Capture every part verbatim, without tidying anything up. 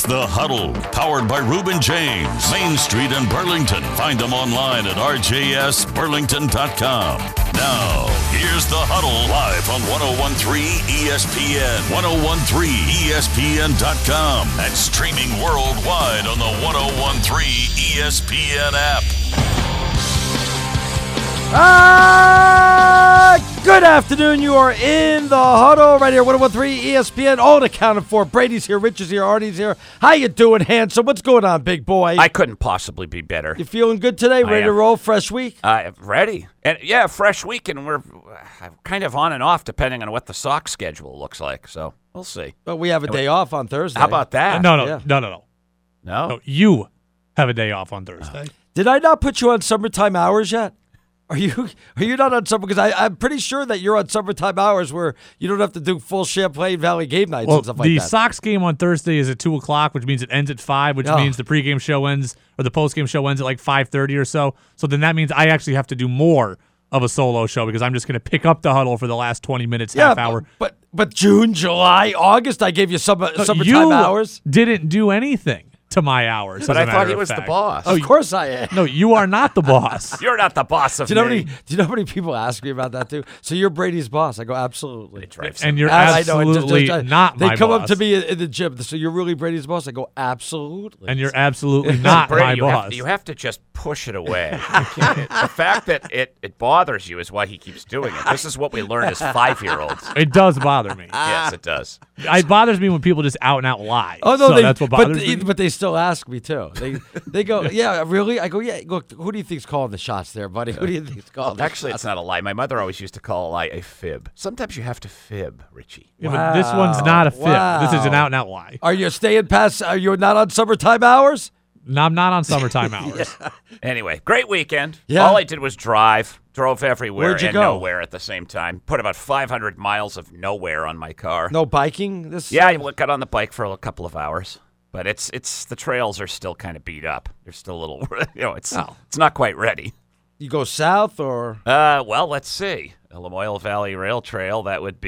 The Huddle, powered by Reuben James, Main Street in Burlington. Find them online at r j s burlington dot com. Now, here's The Huddle live on ten thirteen E S P N, ten thirteen E S P N dot com, and streaming worldwide on the ten thirteen E S P N app. Ah, good afternoon. You are in the huddle right here, ten thirteen E S P N. All accounted for. Brady's here, Rich is here, Artie's here. How you doing, handsome? What's going on, big boy? I couldn't possibly be better. You feeling good today? Ready to roll? Fresh week? Uh, ready. And yeah, fresh week, and we're uh, kind of on and off depending on what the Sox schedule looks like. So we'll see. But we have a day off on Thursday. How about that? No, no, Yeah. no, no, no, No? no. You have a day off on Thursday. Did I not put you on summertime hours yet? Are you are you not on summer? Because I I'm pretty sure that you're on summertime hours where you don't have to do full Champlain Valley game nights Well, and stuff like the that. Sox game on Thursday is at two o'clock, which means it ends at five, which Oh. means the pregame show ends, or the postgame show ends at like five thirty or so. So then that means I actually have to do more of a solo show because I'm just going to pick up the huddle for the last twenty minutes, yeah, half hour. But but June, July, August, I gave you summer No, summertime you hours. didn't do anything to my hours. But as a I thought matter he of was the fact. boss. Of course I am. No, you are not the boss. You're not the boss of Do you know how me. many? Do you know how many people ask me about that too? So you're Brady's boss? I go absolutely. It drives And him you're I- I know, it just- absolutely just- not They my come boss. up to me in, in the gym. So you're really Brady's boss? I go absolutely. And you're absolutely not Brady, my you boss. Have, you have to just push it away. You can't- the fact that it, it bothers you is why he keeps doing it. This is what we learn as five-year-olds. It does bother me. Yes, it does. It bothers me when people just out and out lie. Oh no, so they, that's what but bothers they, me. but they still ask me too. They they go, yeah, really? I go, yeah. Look, who do you think's calling the shots there, buddy? Who do you think's calling? the Actually, shots? it's not a lie. My mother always used to call a lie a fib. Sometimes you have to fib, Richie. Yeah, but this one's not a fit. This is an Wow. out and out lie. Are you staying past? Are you not on summertime hours? No, I'm not on summertime hours. Anyway, great weekend. Yeah. All I did was drive. Drove everywhere Where'd you and go? nowhere at the same time. Put about five hundred miles of nowhere on my car. No biking. This. Yeah, I got on the bike for a couple of hours. But it's it's the trails are still kind of beat up. They're still a little, you know, it's Oh. it's not quite ready. You go south or Uh, well, let's see. The Lamoille Valley Rail Trail, that would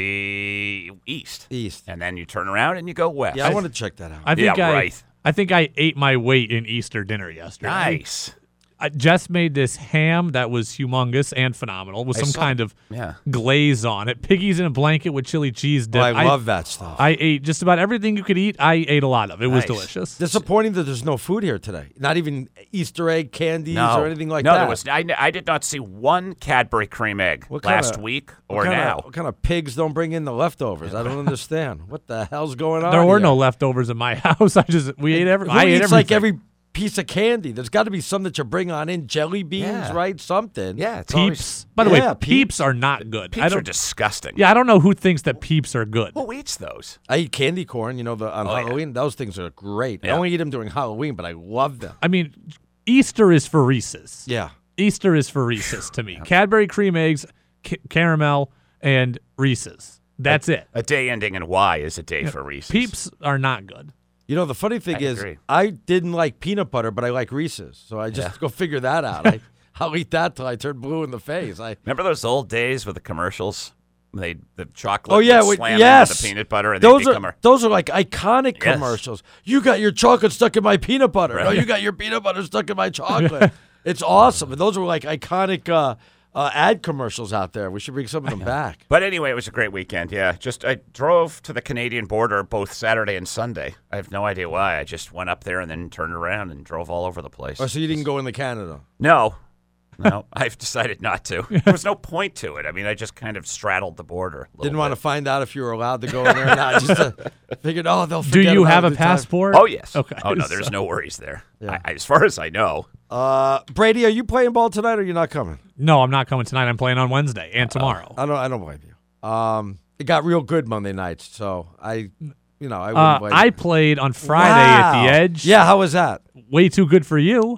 be east. east? And then you turn around and you go west. Yeah, I want to check that out. I think Yeah, I, right. I think I ate my weight in Easter dinner yesterday. Nice. I, Jess made this ham that was humongous and phenomenal with I some saw- kind of Yeah. glaze on it. Piggies in a blanket with chili cheese dip. Oh, I love that stuff. I ate just about everything you could eat. I ate a lot of it. It was Nice. delicious. Disappointing that there's no food here today. Not even Easter egg candies No. or anything like no, that. there was. I, I did not see one Cadbury cream egg What last kinda- week What or kinda- now. What kind of pigs don't bring in the leftovers? I don't understand. What the hell's going on? There were here? no leftovers in my house. I just we ate every. Who I ate eats everything. like every piece of candy? There's got to be some that you bring on in jelly beans, Yeah. right? Something. Yeah, it's Peeps. always, By the Yeah, way, Peeps. peeps are not good. peeps I are don't. disgusting. Yeah, I don't know who thinks that peeps are good. Who eats those? I eat candy corn. You know, the on Oh, yeah. Halloween. Those things are great. I Yeah. only eat them during Halloween, but I love them. I mean, Easter is for Reese's. Yeah. Easter is for Reese's to me. Cadbury cream eggs, ca- caramel, and Reese's. That's it. A day ending in Y is a day for Reese's. Peeps are not good. You know, the funny thing I is, agree. I didn't like peanut butter, but I like Reese's. So I just Yeah. go figure that out. I, I'll eat that till I turn blue in the face. I Remember those old days with the commercials? They the chocolate. Oh yeah, would wait, slam yes. into the peanut butter and those they become are a, those are like iconic Yes. commercials. You got your chocolate stuck in my peanut butter. No, Right. you got your peanut butter stuck in my chocolate. It's awesome. And those were like iconic uh, uh, ad commercials out there. We should bring some of them back. But anyway, it was a great weekend. Yeah, just I drove to the Canadian border both Saturday and Sunday. I have no idea why. I just went up there and then turned around and drove all over the place. Oh, so you didn't go into Canada? No, no, I've decided not to. There was no point to it. I mean, I just kind of straddled the border. a little Didn't want to bit. find out if you were allowed to go in there or not. Just to, figured, oh, they'll Do forget you about have it a in time. passport? Oh yes. Okay. Oh no, there's So- no worries there. Yeah. I, as far as I know. Uh, Brady, are you playing ball tonight or are you not coming? No, I'm not coming tonight. I'm playing on Wednesday and tomorrow. I don't. I don't blame you. Um, it got real good Monday nights, so I, you know, I wouldn't Uh, blame I you. played on Friday at Wow. the Edge. Yeah, how was that? Way too good for you.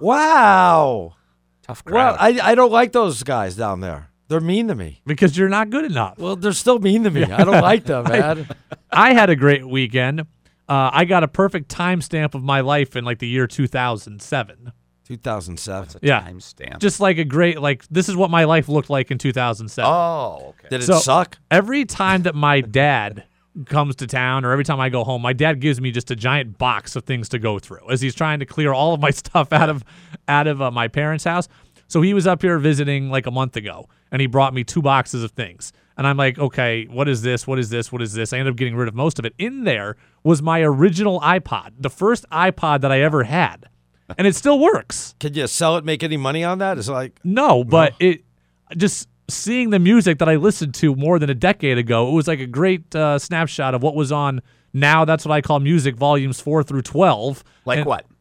Wow. Tough Well, crowd. I I don't like those guys down there. They're mean to me. Because you're not good enough. Well, they're still mean to me. I don't like them, man. I had a great weekend. Uh, I got a perfect timestamp of my life in like the year two thousand seven. two thousand seven. It's a Yeah. timestamp. Just like a great, like, this is what my life looked like in two thousand seven. Oh, okay. Did it So- suck? Every time that my dad comes to town or every time I go home, my dad gives me just a giant box of things to go through as he's trying to clear all of my stuff out of out of uh, my parents' house. So he was up here visiting like a month ago, and he brought me two boxes of things. And I'm like, okay, what is this? What is this? What is this? I ended up getting rid of most of it. In there was my original iPod, the first iPod that I ever had, and it still works. Can you sell it, make any money on that? It's like No, but it just seeing the music that I listened to more than a decade ago, it was like a great uh, snapshot of what was on now. That's what I call music volumes four through twelve. Like And, what?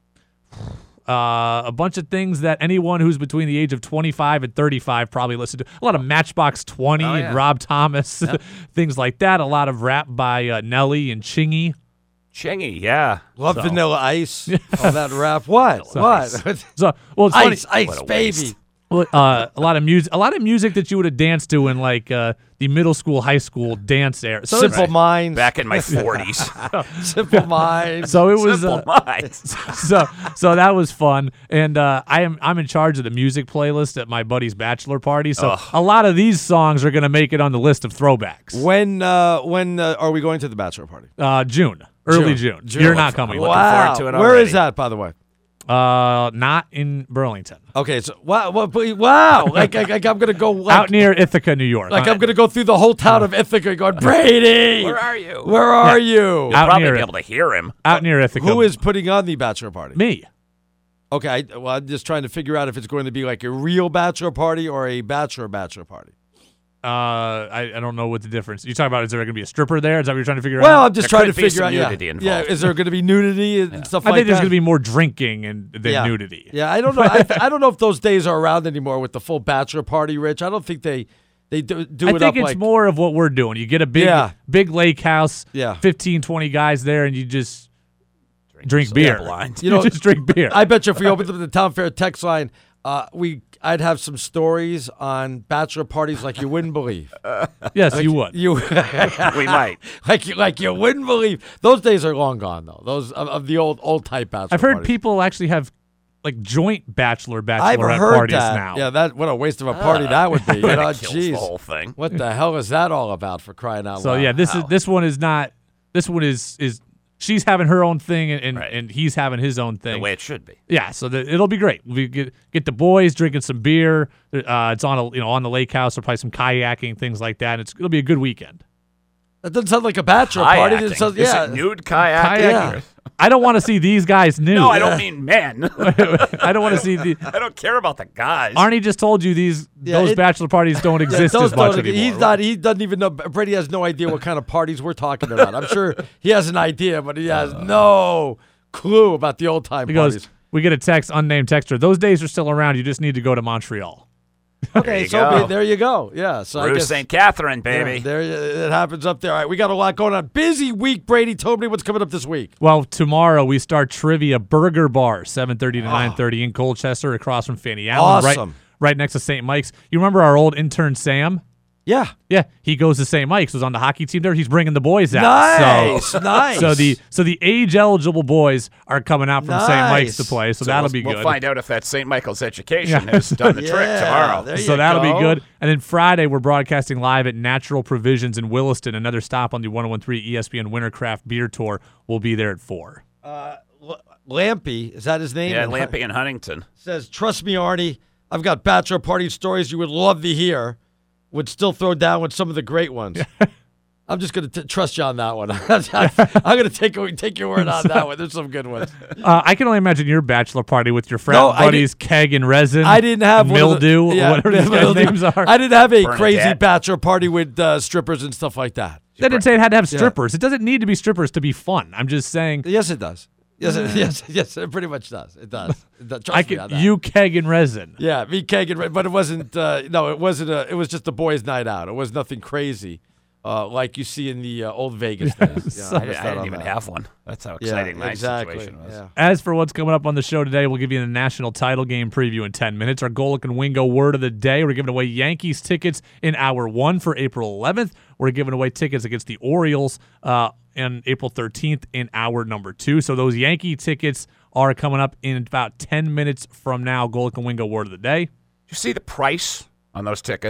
Uh, a bunch of things that anyone who's between the age of twenty-five and thirty-five probably listened to. A lot of Matchbox twenty Oh, and yeah. Rob Thomas, things like that. A lot of rap by uh, Nelly and Chingy. Chingy, yeah. love So- Vanilla Ice, all that rap. What? what? So, well, it's funny. Ice, ice, What a baby. waste. Well, uh, a lot of music, a lot of music that you would have danced to in like uh, the middle school, high school dance era. So, Simple it's- Minds. Back in my forties. Simple Minds. so it was. Simple Uh, minds. so so that was fun, and uh, I am I'm in charge of the music playlist at my buddy's bachelor party. So Ugh. a lot of these songs are going to make it on the list of throwbacks. When uh, when uh, are we going to the bachelor party? Uh, June, early June. June. June. You're not coming. Looking Wow. forward to it Where already. is that, by the way? Uh, not in Burlington. Okay, so wow, wow, wow. like, like, like I'm gonna go like, Out near Ithaca, New York. like Uh, I'm gonna go through the whole town of Ithaca going, Brady, Where are you? where are you? You'll Out probably near be it. able to hear him. out near Ithaca. Who is putting on the bachelor party? me? Okay, I, well, I'm just trying to figure out if it's going to be like a real bachelor party or a bachelor bachelor party. Uh, I, I don't know what the difference. You talking about? Is there going to be a stripper there? Is that what you're trying to figure Well, out? I'm just There trying to could be figure some out. Yeah, nudity involved. yeah. Is there going to be nudity and stuff I like think there's that? going to be more drinking and than yeah. nudity. Yeah, I don't know. I, I don't know if those days are around anymore with the full bachelor party, Rich. I don't think they they do, do I it think up it's like more of what we're doing. You get a big Yeah. big lake house, Yeah. fifteen, twenty guys there, and you just drink beer. blind. You know, just drink beer. I bet you if we opened up the town fair text line, uh, we I'd have some stories on bachelor parties like you wouldn't believe. yes, you would. You We might. like you like you wouldn't believe. Those days are long gone though. Those of, of the old old type bachelor. I've heard parties. people actually have like joint bachelor I've bachelorette heard parties that. now. Yeah, that what a waste of a party that would be. You know, That kills the jeez, whole thing. what the hell is that all about? For crying out So loud! yeah, this is Wow. this one is not. This one is is she's having her own thing and and, Right. and he's having his own The thing. way it should be. Yeah, so the, it'll be great. We get get the boys drinking some beer. Uh, it's on a you know on the lake house. There'll probably some kayaking, things like that. And it's it'll be a good weekend. That doesn't sound like a bachelor party. Kayaking. It sounds, Is yeah, it nude kayaking? Kayaking. Yeah. I don't want to see these guys nude. No, I don't mean men. I don't want to see the. I don't care about the guys. Arnie just told you these Yeah, those it- bachelor parties don't Yeah, exist those as much don't- anymore. He's not. He doesn't even know. Brady has no idea what kind of parties we're talking about. I'm sure he has an idea, but he has no clue about the old time He parties. goes. We get a text, unnamed texter. Those days are still around. You just need to go to Montreal. Okay, you so go. be- there you go. Yeah, so I Bruce guess Saint Catherine, yeah, baby. there it happens up there. All right, we got a lot going on. Busy week, Brady. Tell me what's coming up this week. Well, tomorrow we start Trivia Burger Bar, seven thirty to Oh. nine thirty in Colchester, across from Fanny Allen, right, Awesome. right next to Saint Mike's. You remember our old intern Sam? Yeah, Yeah, he goes to Saint Mike's. Was on the hockey team there. He's bringing the boys out. nice, So, nice. so the so the age eligible boys are coming out from Saint Mike's to Nice. play. So, So that'll we'll, be we'll good. find out if that Saint Michael's education Yeah. has done the trick Yeah, tomorrow. there So you that'll go. be good. And then Friday, we're broadcasting live at Natural Provisions in Williston. Another stop on the one oh one three E S P N Wintercraft Beer Tour. We'll be there at four. Uh, L- Lampy, is that his name? Yeah, Lampy and Huntington. Says, trust me, Arnie, I've got bachelor party stories you would love to hear. Would still throw down with some of the great ones. I'm just going to trust you on that one. I'm going to take take your word on that one. There's some good ones. Uh, I can only imagine your bachelor party with your frat No, I buddies, Keg and Resin. I didn't have one of the- Mildew, yeah, whatever these guys' Mildew. names are. I didn't have a Bernadette. crazy bachelor party with uh, strippers and stuff like that. They didn't say it had to have Yeah. strippers. It doesn't need to be strippers to be fun. I'm just saying. Yes, it does. Yes, it, yes, yes, it pretty much does. It does. It does. Trust I me can on that. you Keg and Resin. Yeah, me, Kagan, but it wasn't. Uh, no, it wasn't. A, it was just a boys' night out. It was nothing crazy, uh, like you see in the uh, old Vegas days. Yeah, I, missed I out didn't on even that. have one. That's how Yeah, exciting my exactly. situation was. Yeah. As for what's coming up on the show today, we'll give you the national title game preview in ten minutes. Our Golick and Wingo word of the day. We're giving away Yankees tickets in hour one for April eleventh. We're giving away tickets against the Orioles uh, on April thirteenth in hour number two. So those Yankee tickets are coming up in about ten minutes from now. Golick and Wingo word of the day. Did you see the price on those tickets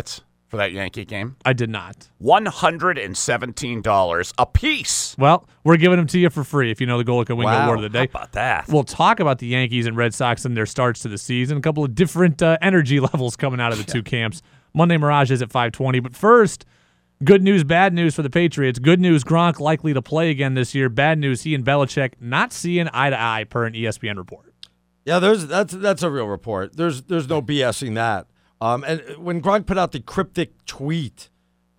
for that Yankee game? I did not. one hundred seventeen dollars a piece. Well, we're giving them to you for free if you know the Golic and Wingo Wow. word of the day. How about that? We'll talk about the Yankees and Red Sox and their starts to the season. A couple of different uh, energy levels coming out of the two camps. Monday Mirage is at five twenty. But first, good news, bad news for the Patriots. Good news, Gronk likely to play again this year. Bad news, he and Belichick not seeing eye to eye per an E S P N report. Yeah, there's that's that's a real report. There's there's no BSing that. Um, and when Gronk put out the cryptic tweet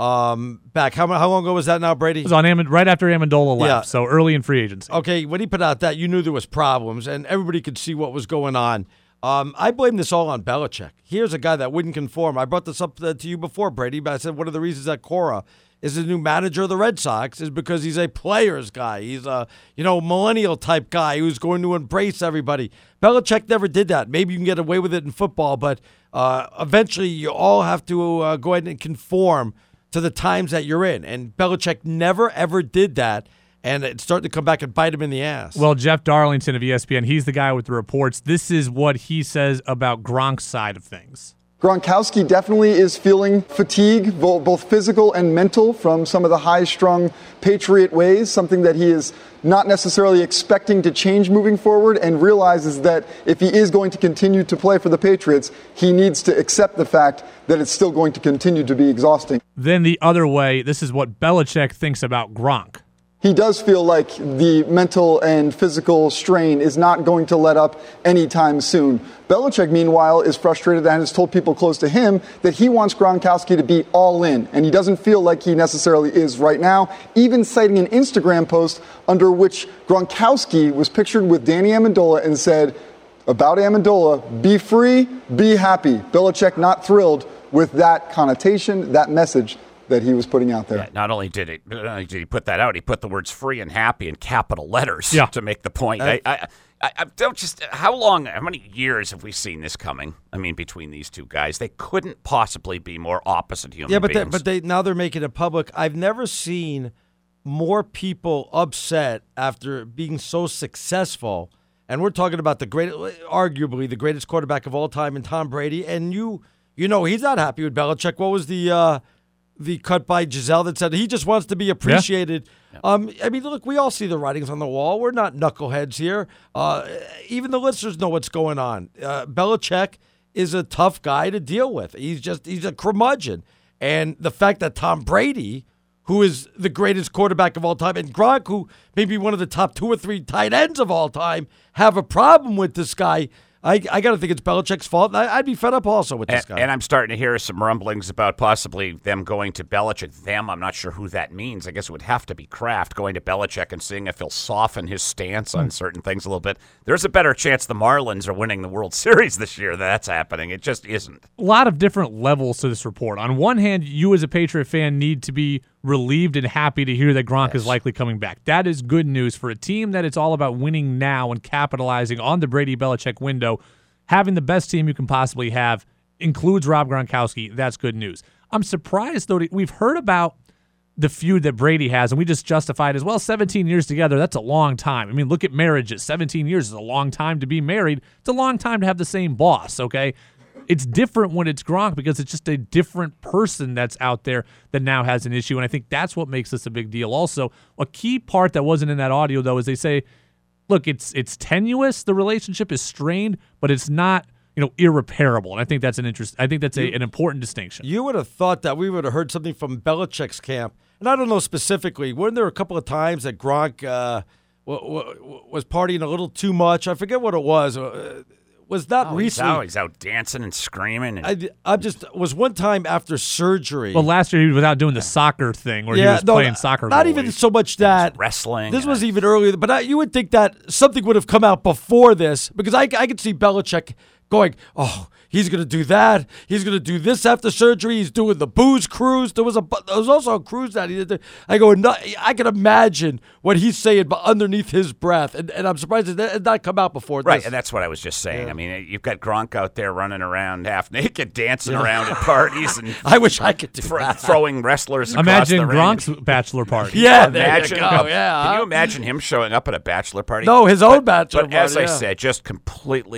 um, back, how how long ago was that now, Brady? It was on Amend- right after Amendola left, Yeah. so early in free agency. Okay, when he put out that, you knew there was problems, and everybody could see what was going on. Um, I blame this all on Belichick. Here's a guy that wouldn't conform. I brought this up to you before, Brady, but I said one of the reasons that Cora is the new manager of the Red Sox is because he's a player's guy. He's a, you know, millennial type guy who's going to embrace everybody. Belichick never did that. Maybe you can get away with it in football, but uh, eventually you all have to uh, go ahead and conform to the times that you're in. And Belichick never, ever did that. And it's starting to come back and bite him in the ass. Well, Jeff Darlington of E S P N, he's the guy with the reports. This is what he says about Gronk's side of things. Gronkowski definitely is feeling fatigue, both physical and mental, from some of the high-strung Patriot ways, something that he is not necessarily expecting to change moving forward, and realizes that if he is going to continue to play for the Patriots, he needs to accept the fact that it's still going to continue to be exhausting. Then the other way, this is what Belichick thinks about Gronk. He does feel like the mental and physical strain is not going to let up anytime soon. Belichick, meanwhile, is frustrated and has told people close to him that he wants Gronkowski to be all in, and he doesn't feel like he necessarily is right now, even citing an Instagram post under which Gronkowski was pictured with Danny Amendola and said, about Amendola, be free, be happy. Belichick not thrilled with that connotation, that message that he was putting out there. Yeah, not only did it, not only did he put that out, he put the words "free" and "happy" in capital letters yeah. to make the point. I, I, I, I don't just. How long? How many years have we seen this coming? I mean, between these two guys, they couldn't possibly be more opposite human yeah, but beings. they, but they now they're making it public. I've never seen more people upset after being so successful. And we're talking about the great, arguably the greatest quarterback of all time, in Tom Brady. And you, you know, he's not happy with Belichick. What was the uh, the cut by Giselle that said he just wants to be appreciated? Yeah. Um, I mean, look, we all see the writings on the wall. We're not knuckleheads here. Uh, even the listeners know what's going on. Uh, Belichick is a tough guy to deal with. He's just he's a curmudgeon. And the fact that Tom Brady, who is the greatest quarterback of all time, and Gronk, who may be one of the top two or three tight ends of all time, have a problem with this guy. I, I got to think it's Belichick's fault. I, I'd be fed up also with this and, guy. And I'm starting to hear some rumblings about possibly them going to Belichick. Them, I'm not sure who that means. I guess it would have to be Kraft going to Belichick and seeing if he'll soften his stance on certain things a little bit. There's a better chance the Marlins are winning the World Series this year. That's happening. It just isn't. A lot of different levels to this report. On one hand, you as a Patriot fan need to be relieved and happy to hear that Gronk Yes. is likely coming back. That is good news for a team that it's all about winning now and capitalizing on the Brady-Belichick window. Having the best team you can possibly have includes Rob Gronkowski. That's good news. I'm surprised, though, we've heard about the feud that Brady has, and we just justified as well. seventeen years together, that's a long time. I mean, look at marriages. seventeen years is a long time to be married. It's a long time to have the same boss, okay? It's different when it's Gronk because it's just a different person that's out there that now has an issue, and I think that's what makes this a big deal. Also, a key part that wasn't in that audio, though, is they say, look, it's it's tenuous. The relationship is strained, but it's not, you know, irreparable. And I think that's an interest. I think that's a, an important distinction. You would have thought that we would have heard something from Belichick's camp, and I don't know specifically. Weren't there a couple of times that Gronk uh, w- w- was partying a little too much? I forget what it was. Uh, was that Oh, he's, recently? out, he's out dancing and screaming. And I, I just was one time after surgery. Well, last year he was without doing the soccer thing where he yeah, was no, playing soccer. Not goalie. even so much that wrestling. This and was I- even earlier, but I, you would think that something would have come out before this because I, I could see Belichick going, oh, he's going to do that. He's going to do this after surgery. He's doing the booze cruise. There was a there was also a cruise that he did. I go, no, I can imagine what he's saying, but underneath his breath, and, and I'm surprised it did not come out before Right, this. and that's what I was just saying. I mean, you've got Gronk out there running around half naked, dancing around at parties, and I wish I could do thro- that. throwing wrestlers across Imagine the ring. Gronk's bachelor party. Yeah, there imagine, you go. Yeah, Can huh? you imagine him showing up at a bachelor party? No, his own bachelor But as party, I yeah. said, just completely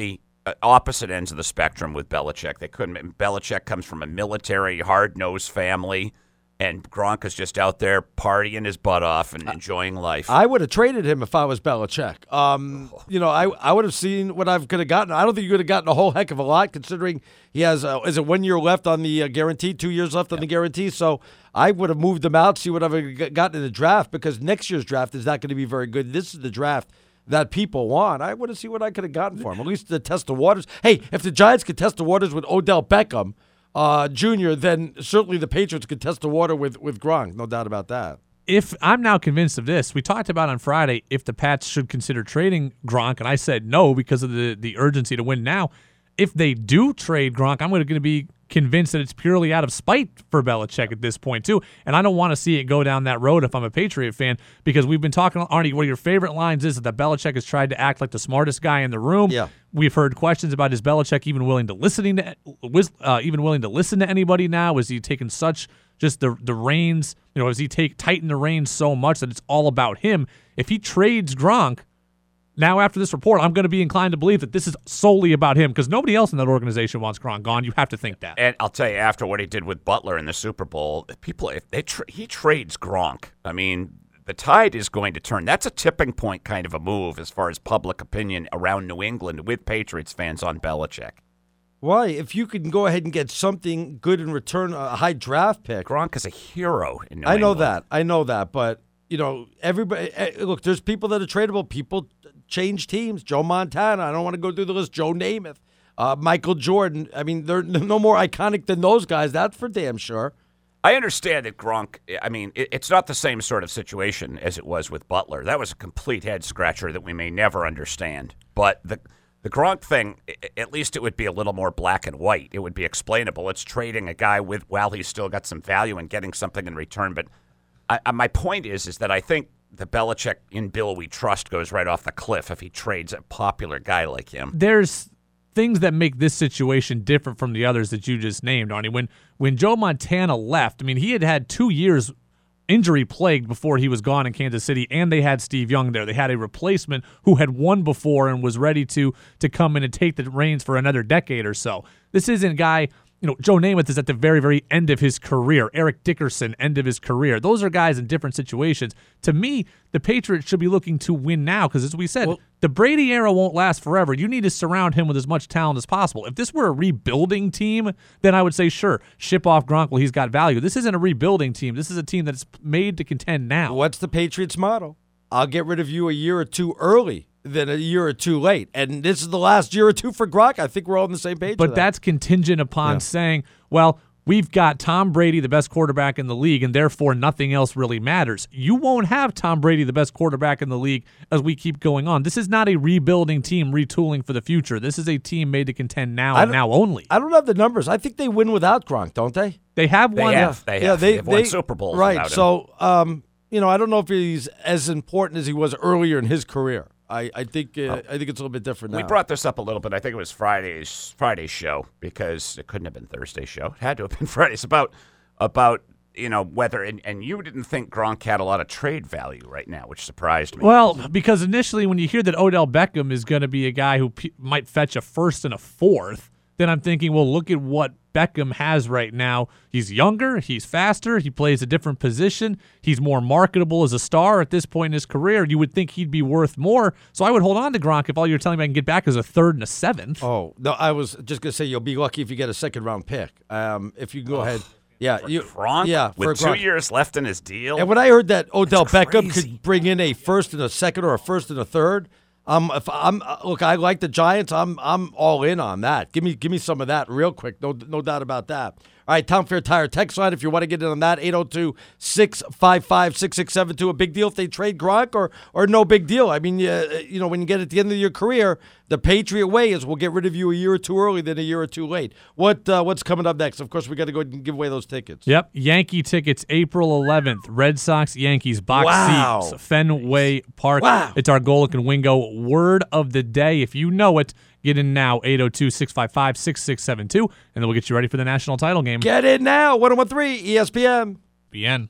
uh, opposite ends of the spectrum with Belichick. They couldn't. Belichick comes from a military, hard-nosed family, and Gronk is just out there partying his butt off and enjoying life. I would have traded him if I was Belichick. Um, you know, I I would have seen what I could have gotten. I don't think you could have gotten a whole heck of a lot, considering he has uh, is it one year left on the uh, guarantee, two years left on the guarantee. So I would have moved him out, see what I've gotten in the draft, because next year's draft is not going to be very good. This is the draft that people want. I want to see what I could have gotten for him, at least to test the waters. Hey, if the Giants could test the waters with Odell Beckham uh, Junior, then certainly the Patriots could test the water with, with Gronk. No doubt about that. If I'm now convinced of this, we talked about on Friday if the Pats should consider trading Gronk, and I said no because of the, the urgency to win now. If they do trade Gronk, I'm going to be convinced that it's purely out of spite for Belichick at this point, too. And I don't want to see it go down that road if I'm a Patriot fan, because we've been talking, Arnie, one of your favorite lines is that Belichick has tried to act like the smartest guy in the room. Yeah. We've heard questions about, is Belichick even willing to listening to uh, even willing to listen to anybody now? Is he taking such just the the reins? You know, is he take tighten the reins so much that it's all about him? If he trades Gronk, now, after this report, I'm going to be inclined to believe that this is solely about him, because nobody else in that organization wants Gronk gone. You have to think that. And I'll tell you, after what he did with Butler in the Super Bowl, people if they tra- he trades Gronk, I mean, the tide is going to turn. That's a tipping point kind of a move as far as public opinion around New England with Patriots fans on Belichick. Why? If you can go ahead and get something good in return, a high draft pick. Gronk is a hero in New I know England. that. I know that. But, you know, everybody, look, there's people that are tradable. People change teams. Joe Montana. I don't want to go through the list. Joe Namath. Uh, Michael Jordan. I mean, they're no more iconic than those guys. That's for damn sure. I understand that Gronk, I mean, it, it's not the same sort of situation as it was with Butler. That was a complete head-scratcher that we may never understand. But the the Gronk thing, at least it would be a little more black and white. It would be explainable. It's trading a guy with while he's still got some value and getting something in return. But I, I, my point is, is that I think the Belichick in Bill we trust goes right off the cliff if he trades a popular guy like him. There's things that make this situation different from the others that you just named, Arnie. When when Joe Montana left, I mean, he had had two years injury-plagued before he was gone in Kansas City, and they had Steve Young there. They had a replacement who had won before and was ready to to come in and take the reins for another decade or so. This isn't a guy... You know, Joe Namath is at the very, very end of his career. Eric Dickerson, end of his career. Those are guys in different situations. To me, the Patriots should be looking to win now because, as we said, well, the Brady era won't last forever. You need to surround him with as much talent as possible. If this were a rebuilding team, then I would say, sure, ship off Gronk while he's got value. This isn't a rebuilding team. This is a team that's made to contend now. What's the Patriots' motto? I'll get rid of you a year or two early than a year or two late. And this is the last year or two for Gronk. I think we're all on the same page. But that's contingent upon yeah. saying, well, we've got Tom Brady, the best quarterback in the league, and therefore nothing else really matters. You won't have Tom Brady, the best quarterback in the league, as we keep going on. This is not a rebuilding team retooling for the future. This is a team made to contend now and now only. I don't have the numbers. I think they win without Gronk, don't they? They have won. They have. They have. Yeah, they, They've won they, Super Bowls right. without him. So, um, you know, I don't know if he's as important as he was earlier in his career. I, I think uh, oh. I think it's a little bit different now. We brought this up a little bit. I think it was Friday's Friday's show because it couldn't have been Thursday's show. It had to have been Friday's about about you know whether and, and you didn't think Gronk had a lot of trade value right now, which surprised me. Well, because initially when you hear that Odell Beckham is going to be a guy who p- might fetch a first and a fourth, then I'm thinking, well, look at what Beckham has right now. He's younger, he's faster, he plays a different position, he's more marketable as a star at this point in his career. You would think he'd be worth more. So I would hold on to Gronk if all you're telling me I can get back is a third and a seventh. Oh, no, I was just going to say you'll be lucky if you get a second round pick. Um, if you go oh, ahead. Yeah, for you Gronk? Yeah, with for two years left in his deal. And when I heard that Odell That's Beckham crazy. could bring in a first and a second or a first and a third, Um, if I'm uh, look, I like the Giants. I'm I'm all in on that. Give me give me some of that real quick. No no doubt about that. All right, Tom Fair Tire text line if you want to get in on that, eight oh two, six five five, six six seven two. A big deal if they trade Gronk or or no big deal. I mean, uh, you know, when you get at the end of your career, the Patriot way is we'll get rid of you a year or two early than a year or two late. What uh, what's coming up next? Of course, we got to go ahead and give away those tickets. Yep, Yankee tickets April eleventh. Red Sox Yankees box wow. seats, Fenway Park. Wow. It's our Golic and Wingo word of the day. If you know it, get in now, eight oh two, six five five, six six seven two, and then we'll get you ready for the national title game. Get in now, one oh one three E S P N. B N.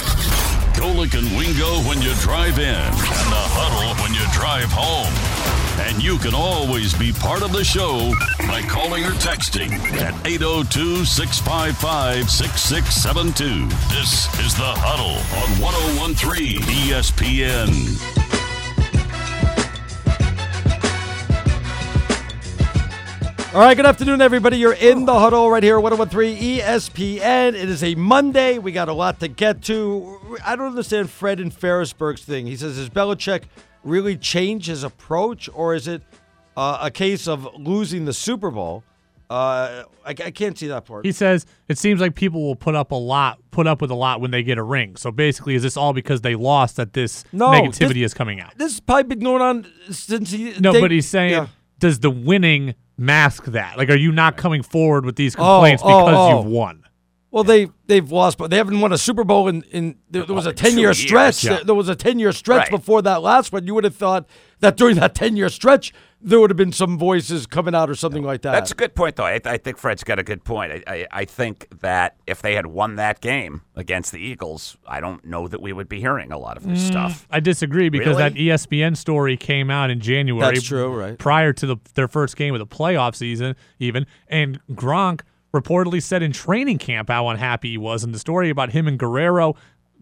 Golic and Wingo when you drive in, and the huddle when you drive home. And you can always be part of the show by calling or texting at eight oh two, six five five, six six seven two. This is The Huddle on one oh one three E S P N. All right, good afternoon, everybody. You're in The Huddle right here, one oh one three E S P N. It is a Monday. We got a lot to get to. I don't understand Fred and Ferrisberg's thing. He says, has Belichick really changed his approach, or is it uh, a case of losing the Super Bowl? Uh, I, I can't see that part. He says it seems like people will put up a lot, put up with a lot when they get a ring. So basically, is this all because they lost that this No, negativity this- is coming out? This has probably been going on since he. No, they- but he's saying, yeah. does the winning mask that? Like, are you not coming forward with these Oh, complaints oh, because oh. you've won? Well, they they've lost, but they haven't won a Super Bowl in. in there, there was Oh, a in ten year two stretch. years. There, there was a ten year stretch Right. before that last one. You would have thought that during that ten year stretch there would have been some voices coming out or something like that. That's a good point, though. I, I think Fred's got a good point. I, I, I think that if they had won that game against the Eagles, I don't know that we would be hearing a lot of this stuff. I disagree because Really? that E S P N story came out in January. That's true, right. Prior to the, their first game of the playoff season, even. And Gronk reportedly said in training camp how unhappy he was, and the story about him and Guerrero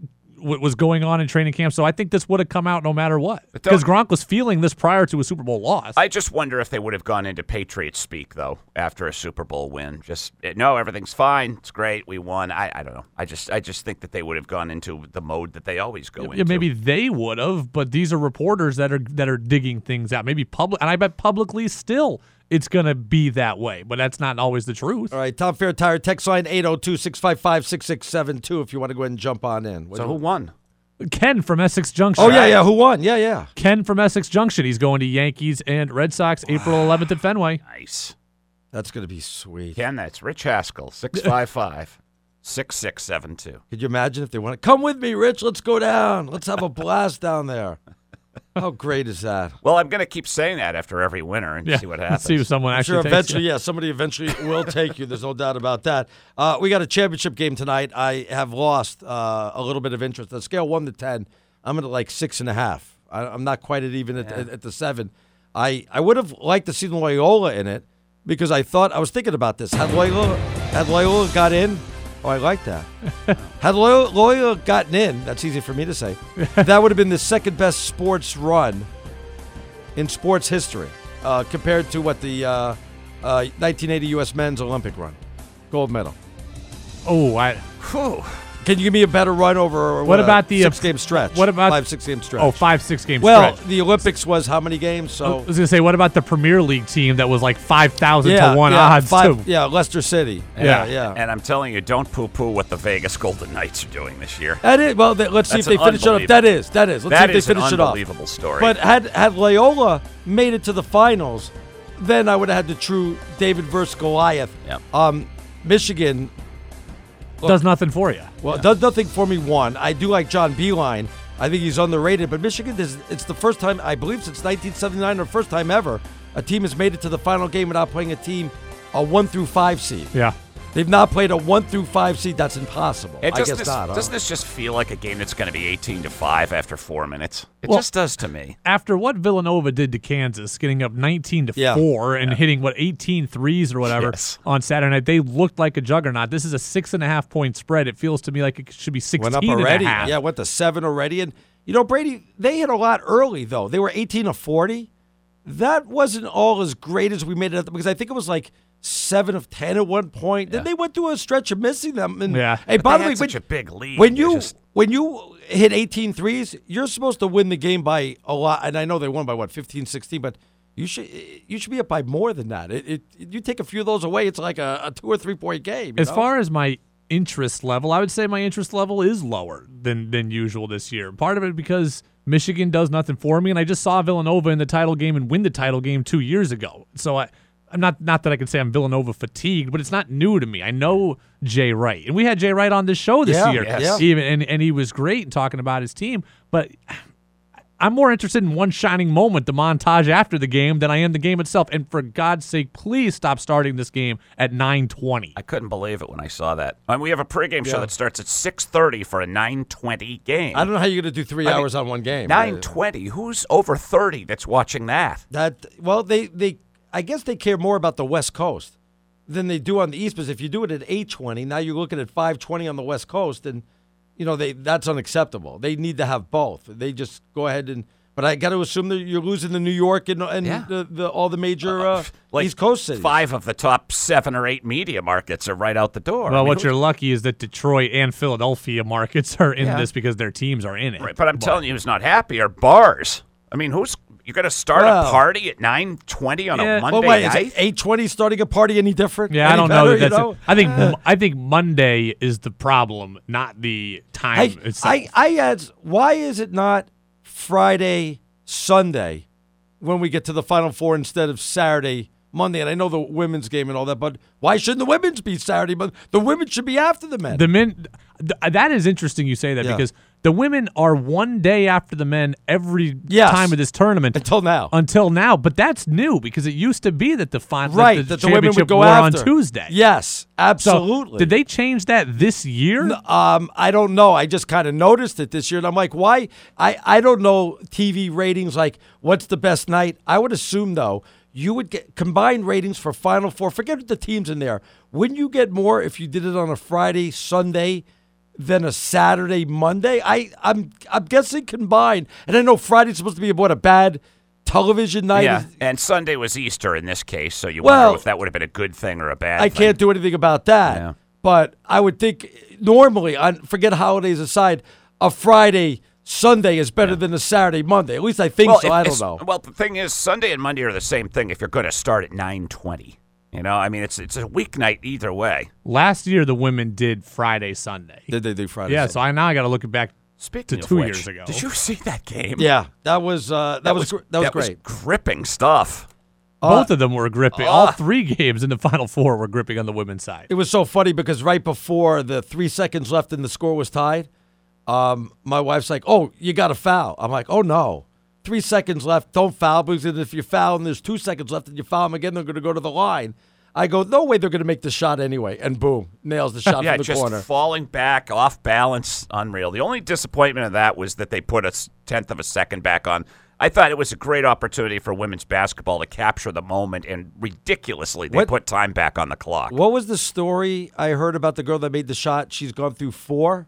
w- was going on in training camp. So I think this would have come out no matter what. But don't- Because Gronk was feeling this prior to a Super Bowl loss. I just wonder if they would have gone into Patriots speak, though, after a Super Bowl win. Just, eh, no, everything's fine. It's great. We won. I, I don't know. I just I just think that they would have gone into the mode that they always go Yeah, into. maybe they would have, but these are reporters that are that are digging things out. Maybe public, and I bet publicly still it's going to be that way, but that's not always the truth. All right, Tom Fair Tire text line eight oh two, six five five, six six seven two if you want to go ahead and jump on in. What So do who you- won? Ken from Essex Junction. Oh, yeah, yeah. Who won? Yeah, yeah. Ken from Essex Junction. He's going to Yankees and Red Sox April eleventh at Fenway. Nice. That's going to be sweet. Ken, that's Rich Haskell, six five five, six six seven two. Could you imagine if they won? Come with me, Rich. Let's go down. Let's have a blast down there. How great is that? Well, I'm going to keep saying that after every winner and Yeah, see what let's happens. see if someone I'm actually sure takes eventually, you. yeah, somebody eventually will take you. There's no doubt about that. Uh, we got a championship game tonight. I have lost uh, a little bit of interest. The scale one to ten, I'm at like six and a half. I, I'm not quite at even at, at, at the seven. I, I would have liked to see Loyola in it because I thought I was thinking about this. Had Loyola had Loyola got in? Oh, I like that. Had Loyola, Loyola gotten in? That's easy for me to say. That would have been the second best sports run in sports history, uh, compared to what the uh, uh, nineteen eighty U S men's Olympic run, gold medal. Oh, I, Whew. Can you give me a better run over What a about the, uh, six game stretch? what about- five six game stretch? oh, five, six game well, stretch. the Olympics was how many games? I So was going to say, what about the Premier League team that was like five thousand yeah, to one yeah, odds, five, too? yeah, Leicester City. Yeah. Yeah, yeah. And I'm telling you, don't poo-poo what the Vegas Golden Knights are doing this year. That is well. Th- let's see That's if they an finish it up. That is that is. Let's That see is if they an finish it off. unbelievable story. But had had Loyola made it to the finals, then I would have had the true David versus Goliath. Yep. Um, Michigan. Does nothing for you. Well, it does nothing for me. One, I do like John Beeline. I think he's underrated. But Michigan, is, it's the first time, I believe, since nineteen seventy-nine, or first time ever, a team has made it to the final game without playing a team, a one through five seed. Yeah. They've not played a one through five seed. That's impossible. It I just, guess this, not. huh? doesn't this just feel like a game that's going to be eighteen to five after four minutes? It Well- just does to me. After what Villanova did to Kansas, getting up nineteen to Yeah. four and hitting what eighteen threes or whatever Yes. on Saturday night, they looked like a juggernaut. This is a six and a half point spread. It feels to me like it should be sixteen Went up already. and a half. Yeah, went to seven already. And, you know, Brady, they hit a lot early, though. They were eighteen of forty. That wasn't all as great as we made it, because I think it was like seven of ten at one point. Then they went through a stretch of missing them. And, Yeah. Hey, But by they the way, had such when, a big lead. when You you just- when you hit eighteen threes, you're supposed to win the game by a lot. And I know they won by what, fifteen, sixteen, but you should you should be up by more than that. It, it you take a few of those away, it's like a, a two or three point game. you As know? far as my interest level, I would say my interest level is lower than than usual this year. Part of it because Michigan does nothing for me, and I just saw Villanova in the title game and win the title game two years ago. So I, I'm not not that I can say I'm Villanova fatigued, but it's not new to me. I know Jay Wright, and we had Jay Wright on this show this Yeah, year, yes. even and and he was great in talking about his team. But I'm more interested in one shining moment, the montage after the game, than I am the game itself. And for God's sake, please stop starting this game at nine twenty. I couldn't believe it when I saw that. I mean, we have a pregame Yeah. show that starts at six thirty for a nine twenty game. I don't know how you're going to do three I mean, hours on one game. nine twenty. Who's over thirty that's watching that? That well, they they I guess they care more about the West Coast than they do on the East. Because if you do it at eight twenty, now you're looking at five twenty on the West Coast, and you know they that's unacceptable. They need to have both. They just go ahead and. But I got to assume that you're losing the New York and, and Yeah. the, the all the major uh, Like East Coast cities. Five of the top seven or eight media markets are right out the door. Well, I mean, what who- you're lucky is that Detroit and Philadelphia markets are in Yeah. this because their teams are in it. Right, but I'm telling you, who's not happy are bars. I mean, who's you're going to start Well- a party at nine twenty on Yeah. a Monday Well, wait, is night? it eight twenty starting a party any different? Yeah, I Any don't know better, that that's. you know? it. I think I think Monday is the problem, not the time I, itself. I, I asked, why is it not Friday, Sunday when we get to the Final Four instead of Saturday, Monday? And I know the women's game and all that, but why shouldn't the women's be Saturday? But the women should be after the men. The men, th- that is interesting you say that Yeah. because the women are one day after the men every Yes. time of this tournament Until now. Until now, but that's new because it used to be that the final right, that the, that the women championship would go were after. on Tuesday. Yes, So, absolutely. did they change that this year? Um, I don't know. I just kind of noticed it this year, and I'm like, why? I, I don't know T V ratings. Like, what's the best night? I would assume though you would get combined ratings for Final Four. Forget the teams in there. Wouldn't you get more if you did it on a Friday, Sunday, than a Saturday, Monday? I I'm I'm guessing combined. And I know Friday's supposed to be what a bad television night. yeah, is. and Sunday was Easter in this case, so you Well, wonder if that would have been a good thing or a bad I thing. can't do anything about that. Yeah. But I would think normally, on forget holidays aside, a Friday, Sunday is better than a Saturday, Monday. At least I think Well, so. if I don't it's- know. Well, the thing is, Sunday and Monday are the same thing if you're going to start at nine twenty. You know, I mean, it's it's a weeknight either way. Last year the women did Friday, Sunday. Did they do Friday? Yeah, Sunday? so I now I got to look it back Speaking to of two which, years ago. did you see that game? yeah, that was uh, that, was, gr- that was great. gripping stuff. Both Uh, of them were gripping. All uh, three games in the Final Four were gripping on the women's side. It was so funny because right before the three seconds left and the score was tied, um, my wife's like, "Oh, you got to foul." I'm like, "Oh no." Three seconds left. Don't foul because if you foul and there's two seconds left and you foul them again, they're going to go to the line. I go, no way, they're going to make the shot anyway, and boom, nails the shot Yeah, from the just corner. falling back, off balance, unreal. The only disappointment of that was that they put a s- tenth of a second back on. I thought it was a great opportunity for women's basketball to capture the moment, and ridiculously, they What- put time back on the clock. What was the story I heard about the girl that made the shot? She's gone through four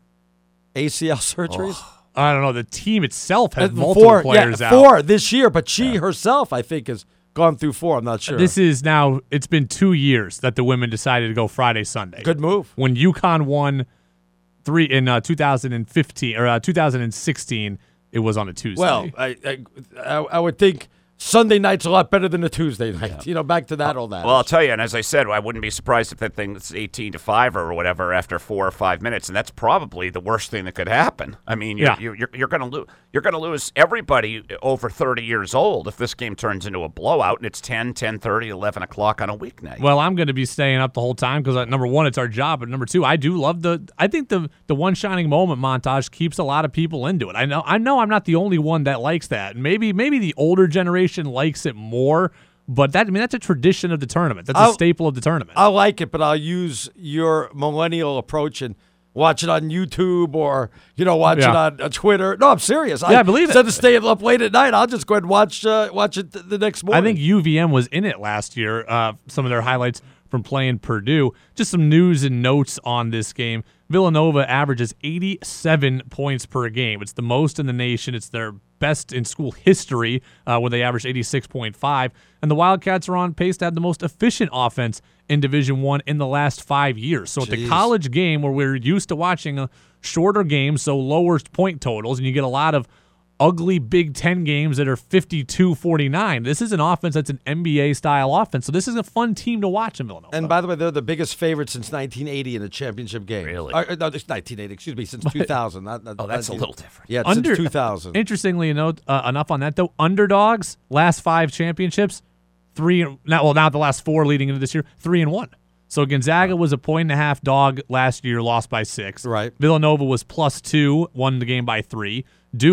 A C L surgeries. I don't know. The team itself has Uh, multiple four, players yeah, out. four this year, but she herself, I think, has gone through four. I'm not sure. This is now, it's been two years that the women decided to go Friday, Sunday. Good move. When UConn won three in uh, two thousand fifteen or uh, two thousand sixteen, it was on a Tuesday. Well, I, I I I would think Sunday night's a lot better than a Tuesday night. You know, back to that old that. Well, I'll tell you, and as I said, I wouldn't be surprised if that thing's eighteen to five or whatever after four or five minutes, and that's probably the worst thing that could happen. I mean, you're Yeah. you're, you're, you're going to lose. You're going to lose everybody over thirty years old if this game turns into a blowout and it's ten, ten thirty, eleven o'clock on a weeknight. Well, I'm going to be staying up the whole time because number one, it's our job, but number two, I do love the. I think the the one shining moment montage keeps a lot of people into it. I know. I know. I'm not the only one that likes that. Maybe maybe the older generation likes it more, but that I mean that's a tradition of the tournament. That's a I'll- staple of the tournament. I like it, but I'll use your millennial approach and watch it on YouTube or you know watch Yeah. it on uh, Twitter. No, I'm serious. Yeah, I believe it. Instead of staying up late at night, I'll just go ahead and watch uh, watch it th- the next morning. I think U V M was in it last year. Uh, some of their highlights from playing Purdue. Just some news and notes on this game. Villanova averages eighty-seven points per game. It's the most in the nation. It's their best in school history, uh, where they averaged eighty-six point five. And the Wildcats are on pace to have the most efficient offense in Division One in the last five years. So at the Jeez. college game, where we're used to watching a shorter game, so lower point totals, and you get a lot of ugly Big Ten games that are fifty-two forty-nine. This is an offense that's an N B A-style offense, so this is a fun team to watch in Villanova. And by the way, they're the biggest favorite since nineteen eighty in a championship game. Really? Uh, no, it's nineteen eighty. Excuse me, since two thousand. Not, not, oh, that's a nineteen little different. Yeah, Under- since two thousand. Interestingly enough, uh, enough on that though, underdogs last five championships, three not well now the last four leading into this year, three and one. So Gonzaga was a point and a half dog last year, lost by six. Right. Villanova was plus two, won the game by three. Duke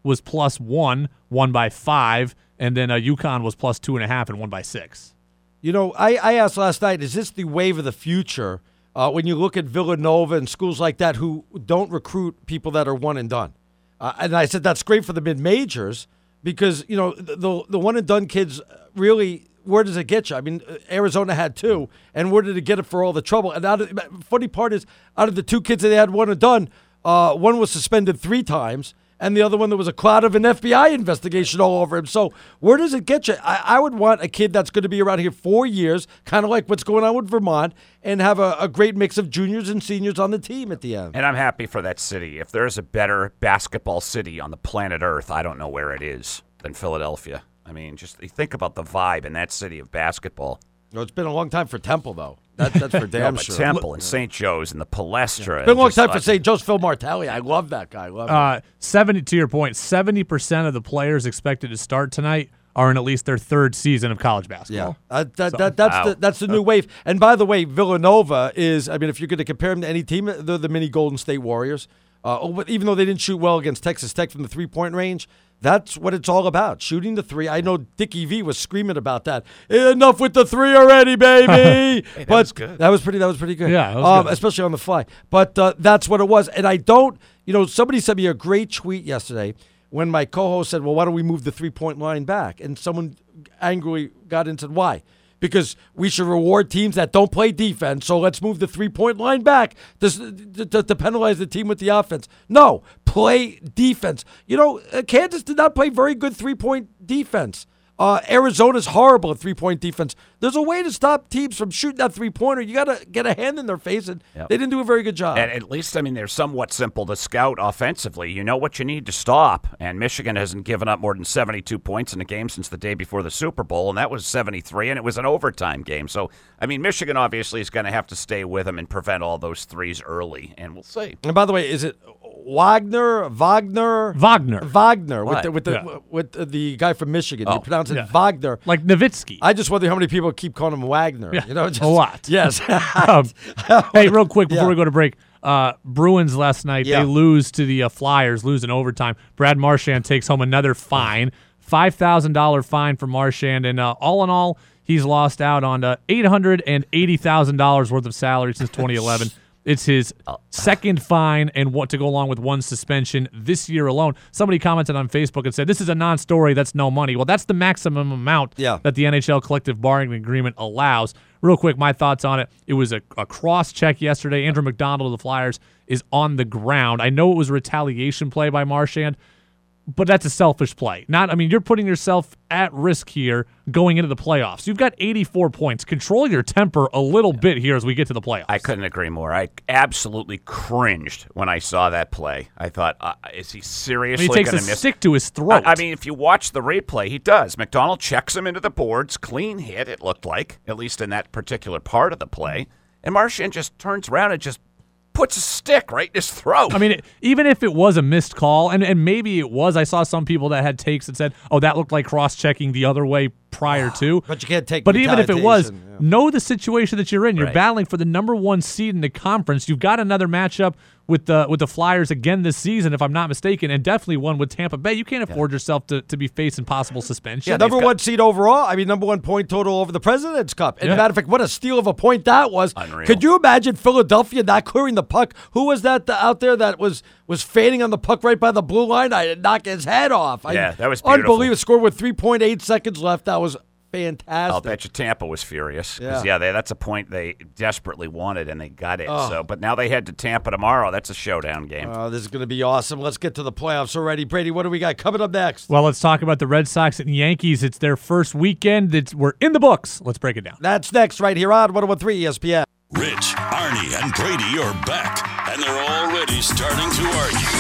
was plus one, won by five, and then uh, UConn was plus two and a half and won by six. You know, I, I asked last night, is this the wave of the future uh, when you look at Villanova and schools like that who don't recruit people that are one and done? Uh, and I said that's great for the mid-majors because, you know, the, the, the one and done kids really, where does it get you? I mean, Arizona had two, and where did it get it for all the trouble? And out of, funny part is, out of the two kids that they had one and done, uh, one was suspended three times, and the other one, there was a cloud of an F B I investigation all over him. So where does it get you? I, I would want a kid that's going to be around here four years, kind of like what's going on with Vermont, and have a, a great mix of juniors and seniors on the team at the end. And I'm happy for that city. If there's a better basketball city on the planet Earth, I don't know where it is than Philadelphia. I mean, just think about the vibe in that city of basketball. No, it's been a long time for Temple, though. That, that's for damn no, but sure. Temple and Saint Joe's and the Palestra. It's been a long just time like, for Saint Joe's. Phil Martelli. I love that guy. I love him. Uh, seventy to your point, seventy percent of the players expected to start tonight are in at least their third season of college basketball. Yeah, uh, that, So- that, that's Wow. the that's the new wave. And by the way, Villanova is. I mean, if you're going to compare them to any team, they're the mini Golden State Warriors. Uh, but even though they didn't shoot well against Texas Tech from the three point range, that's what it's all about: shooting the three. I know Dickie V was screaming about that. Enough with the three already, baby. Hey, that but was good. that was pretty. That was pretty good. Yeah, that was um, good. especially on the fly. But uh, that's what it was. And I don't. You know, somebody sent me a great tweet yesterday when my co-host said, "Well, why don't we move the three point line back?" And someone angrily got in and said, "Why?" Because we should reward teams that don't play defense, so let's move the three-point line back to, to, to penalize the team with the offense. No, play defense. You know, uh, Kansas did not play very good three-point defense. Uh, Arizona's horrible at three-point defense. There's a way to stop teams from shooting that three-pointer. You got to get a hand in their face, and Yep. they didn't do a very good job. And at least, I mean, they're somewhat simple to scout offensively. You know what you need to stop. And Michigan hasn't given up more than seventy-two points in a game since the day before the Super Bowl, and that was seventy-three, and it was an overtime game. So, I mean, Michigan obviously is going to have to stay with them and prevent all those threes early, and we'll see. And by the way, is it Wagner, Wagner, Wagner. Wagner with What? the, with the Yeah. with the, the guy from Michigan? You Oh. pronounce it Yeah. Wagner. Like Nowitzki. I just wonder how many people keep calling him Wagner. Yeah, you know, just, a lot. Yes. Um, hey, real quick before Yeah. we go to break, uh, Bruins last night, Yeah. they lose to the uh, Flyers, lose in overtime. Brad Marchand takes home another fine, five thousand dollars fine for Marchand. And uh, all in all, he's lost out on uh, eight hundred eighty thousand dollars worth of salary since twenty eleven. It's his second fine and what to go along with one suspension this year alone. Somebody commented on Facebook and said, this is a non-story, that's no money. Well, that's the maximum amount Yeah. that the N H L collective bargaining agreement allows. Real quick, my thoughts on it. It was a, a cross-check yesterday. Andrew McDonald of the Flyers is on the ground. I know it was a retaliation play by Marchand, but that's a selfish play. Not, I mean, you're putting yourself at risk here going into the playoffs. You've got eighty-four points. Control your temper a little bit here as we get to the playoffs. I couldn't agree more. I absolutely cringed when I saw that play. I thought, uh, is he I seriously mean, he takes going a to miss? stick to his throat. I, I mean, if you watch the replay, he does. McDonald checks him into the boards, clean hit, it looked like, at least in that particular part of the play. And Marchand just turns around and just puts a stick right in his throat. I mean, it, even if it was a missed call, and, and maybe it was, I saw some people that had takes that said, oh, that looked like cross-checking the other way prior to. But you can't take But even if it was, retaliation, yeah. know the situation that you're in. You're Right. battling for the number one seed in the conference. You've got another matchup with the with the Flyers again this season, if I'm not mistaken, and definitely one with Tampa Bay. You can't afford yourself to, to be facing possible suspension. Yeah, number got- one seed overall. I mean, number one point total over the President's Cup. And Yeah. matter of fact, what a steal of a point that was. Unreal. Could you imagine Philadelphia not clearing the puck? Who was that th- out there that was was fanning on the puck right by the blue line? I knock his head off. I- Yeah, that was beautiful. unbelievable. Scored with three point eight seconds left. That was fantastic. I'll bet you Tampa was furious. 'Cause, Yeah. yeah, they, that's a point they desperately wanted, and they got it. Oh. So, but now they head to Tampa tomorrow. That's a showdown game. Oh, this is going to be awesome. Let's get to the playoffs already. Brady, what do we got coming up next? Well, let's talk about the Red Sox and Yankees. It's their first weekend. It's, we're in the books. Let's break it down. That's next right here on one oh one three E S P N. Rich, Arnie, and Brady are back, and they're already starting to argue.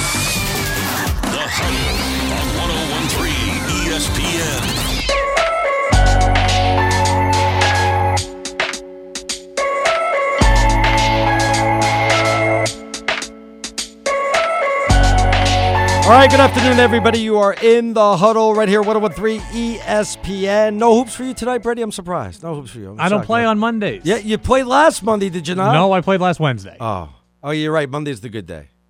The Huddle on one oh one three E S P N. All right, good afternoon, everybody. You are in the huddle right here, one oh one three E S P N. No hoops for you tonight, Brady? I'm surprised. No hoops for you. I'm I don't shocked, play man. on Mondays. Yeah, you played last Monday, did you not? No, I played last Wednesday. Oh, oh, you're right. Monday's the good day.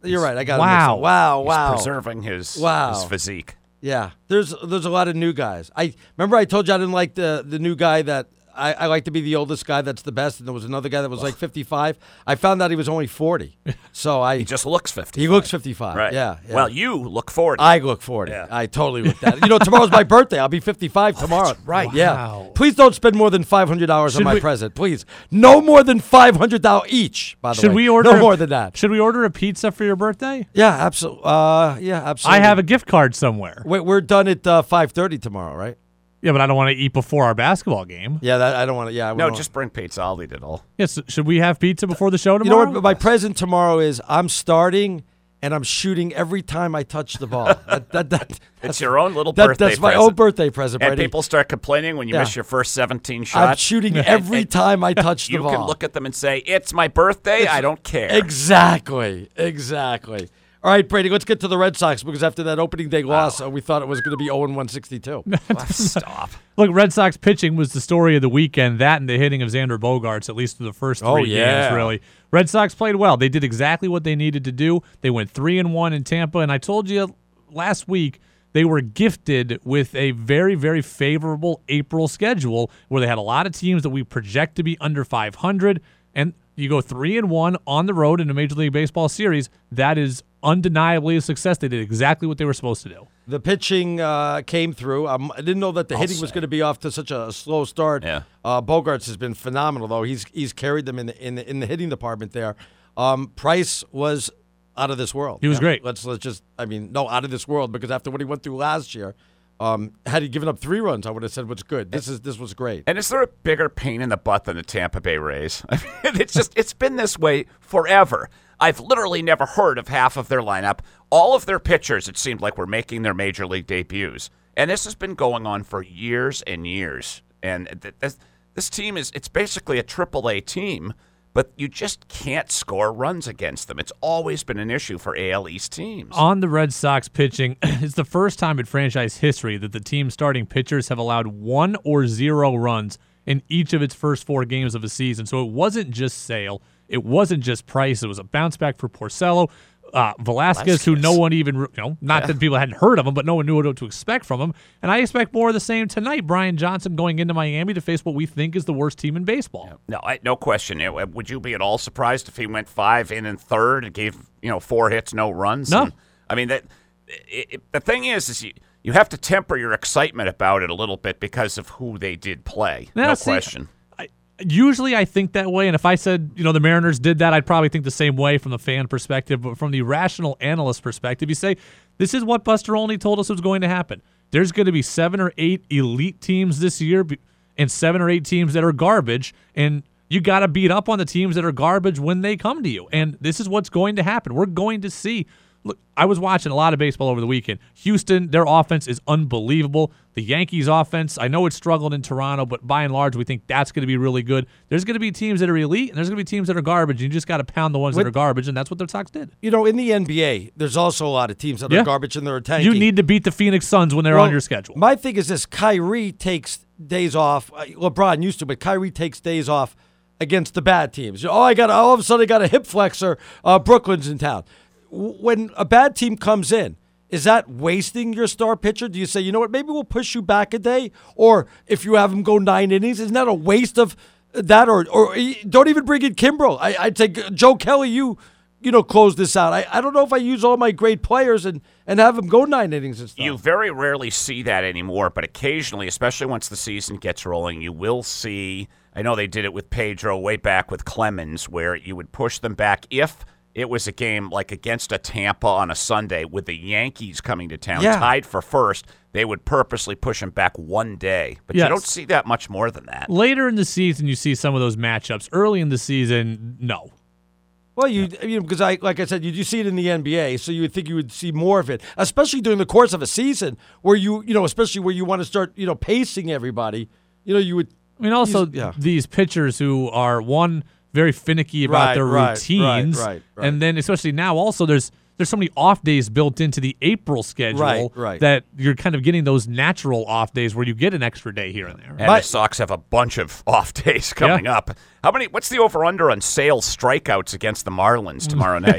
You're right. I got Wow. Wow, He's wow. preserving his, Wow. his physique. Yeah, there's there's a lot of new guys. I remember I told you I didn't like the the new guy that I, I like to be the oldest guy that's the best, and there was another guy that was like fifty-five. I found out he was only forty, so I He just looks fifty. he looks fifty-five. Right. Yeah, yeah. Well, you look forward. I look forty. Yeah. I totally look that. You know, tomorrow's my birthday. I'll be fifty-five tomorrow. that's right. Yeah. Wow. Please don't spend more than five hundred dollars on Should my we- present. Please, no more than five hundred dollars each. By the Should way, we order no a- more than that? Should we order a pizza for your birthday? Yeah, absolutely. Uh, yeah, absolutely. I have a gift card somewhere. We're, we're done at uh, five thirty tomorrow, right? Yeah, but I don't want to eat before our basketball game. Yeah, that I don't want to. Yeah, I no, don't- just bring pizza. I'll eat it all. Yes. Should we have pizza before the show You tomorrow? know what? My present tomorrow is I'm starting and I'm shooting every time I touch the ball. that, that, that, It's your own little that, birthday That's my present. own birthday present, And Brady. people start complaining when you Yeah. miss your first seventeen I'm shots. shooting every And time I touch the you ball. can look at them and say, "It's my birthday. I don't care." Exactly. Exactly. All right, Brady, let's get to the Red Sox because after that opening day loss, uh, we thought it was going to be oh and one sixty-two. Stop. Look, Red Sox pitching was the story of the weekend. That and the hitting of Xander Bogaerts, at least through the first three Oh, yeah. games, really. Red Sox played well. They did exactly what they needed to do. They went three and one in Tampa, and I told you last week they were gifted with a very, very favorable April schedule where they had a lot of teams that we project to be under five hundred, and you go three and one on the road in a Major League Baseball series. That is undeniably a success. They did exactly what they were supposed to do. The pitching uh, came through. Um, I didn't know that the hitting was going to be off to such a slow start. Yeah. Uh, Bogarts has been phenomenal, though. He's he's carried them in the in the, in the hitting department there. Um, Price was out of this world. He was Yeah. great. Let's let's just I mean no out of this world because after what he went through last year, um, had he given up three runs, I would have said what's good. This is this was great. And is there a bigger pain in the butt than the Tampa Bay Rays? I mean, it's just it's been this way forever. I've literally never heard of half of their lineup. All of their pitchers, it seemed like, were making their major league debuts. And this has been going on for years and years. And th- this, this team is, it's basically a triple A team, but you just can't score runs against them. It's always been an issue for A L East teams. On the Red Sox pitching, it's the first time in franchise history that the team's starting pitchers have allowed one or zero runs in each of its first four games of a season. So it wasn't just Sale. It wasn't just Price. It was a bounce back for Porcello. Uh, Velasquez, who no one even, you know, not that people hadn't heard of him, but no one knew what to expect from him. And I expect more of the same tonight. Brian Johnson going into Miami to face what we think is the worst team in baseball. No, I, no question. It- Would you be at all surprised if he went five in and third and gave you know four hits, no runs? No. And, I mean that. It, it, the thing is, is you you have to temper your excitement about it a little bit because of who they did play. Now, no see, question. I, usually I think that way, and if I said, you know, the Mariners did that, I'd probably think the same way from the fan perspective. But from the rational analyst perspective, you say, this is what Buster Olney told us was going to happen. There's going to be seven or eight elite teams this year and seven or eight teams that are garbage, and you got to beat up on the teams that are garbage when they come to you. And this is what's going to happen. We're going to see. Look, I was watching a lot of baseball over the weekend. Houston, their offense is unbelievable. The Yankees' offense, I know it struggled in Toronto, but by and large, we think that's going to be really good. There's going to be teams that are elite, and there's going to be teams that are garbage. You just got to pound the ones What- that are garbage, and that's what the Sox did. You know, in the N B A, there's also a lot of teams that Yeah. are garbage and they're tanky. You need to beat the Phoenix Suns when they're Well, on your schedule. My thing is this: Kyrie takes days off. Uh, LeBron used to, but Kyrie takes days off against the bad teams. Oh, I got all of a sudden I got a hip flexor. Uh, Brooklyn's in town. W- When a bad team comes in, is that wasting your star pitcher? Do you say, you know what, maybe we'll push you back a day? Or if you have him go nine innings, isn't that a waste of that? Or or don't even bring in Kimbrel. I, I'd say, Joe Kelly, you you know, close this out. I, I don't know if I use all my great players and, and have them go nine innings and stuff. You very rarely see that anymore, but occasionally, especially once the season gets rolling, you will see. I know they did it with Pedro way back with Clemens, where you would push them back if it was a game like against a Tampa on a Sunday with the Yankees coming to town, Yeah. tied for first. They would purposely push them back one day, but Yes. you don't see that much more than that. Later in the season, you see some of those matchups. Early in the season, no. Well, you, you know, because I, like I said, you do see it in the N B A, so you would think you would see more of it, especially during the course of a season, where you, you know, especially where you want to start, you know, pacing everybody. You know, you would. I mean, also Yeah. these pitchers who are one very finicky about Right, their right, routines, right, right, right. and then especially now, also there's there's so many off days built into the April schedule Right, right. that you're kind of getting those natural off days where you get an extra day here and there. And But- the Sox have a bunch of off days coming Yeah. up. How many? What's the over/under on Sale's strikeouts against the Marlins tomorrow night?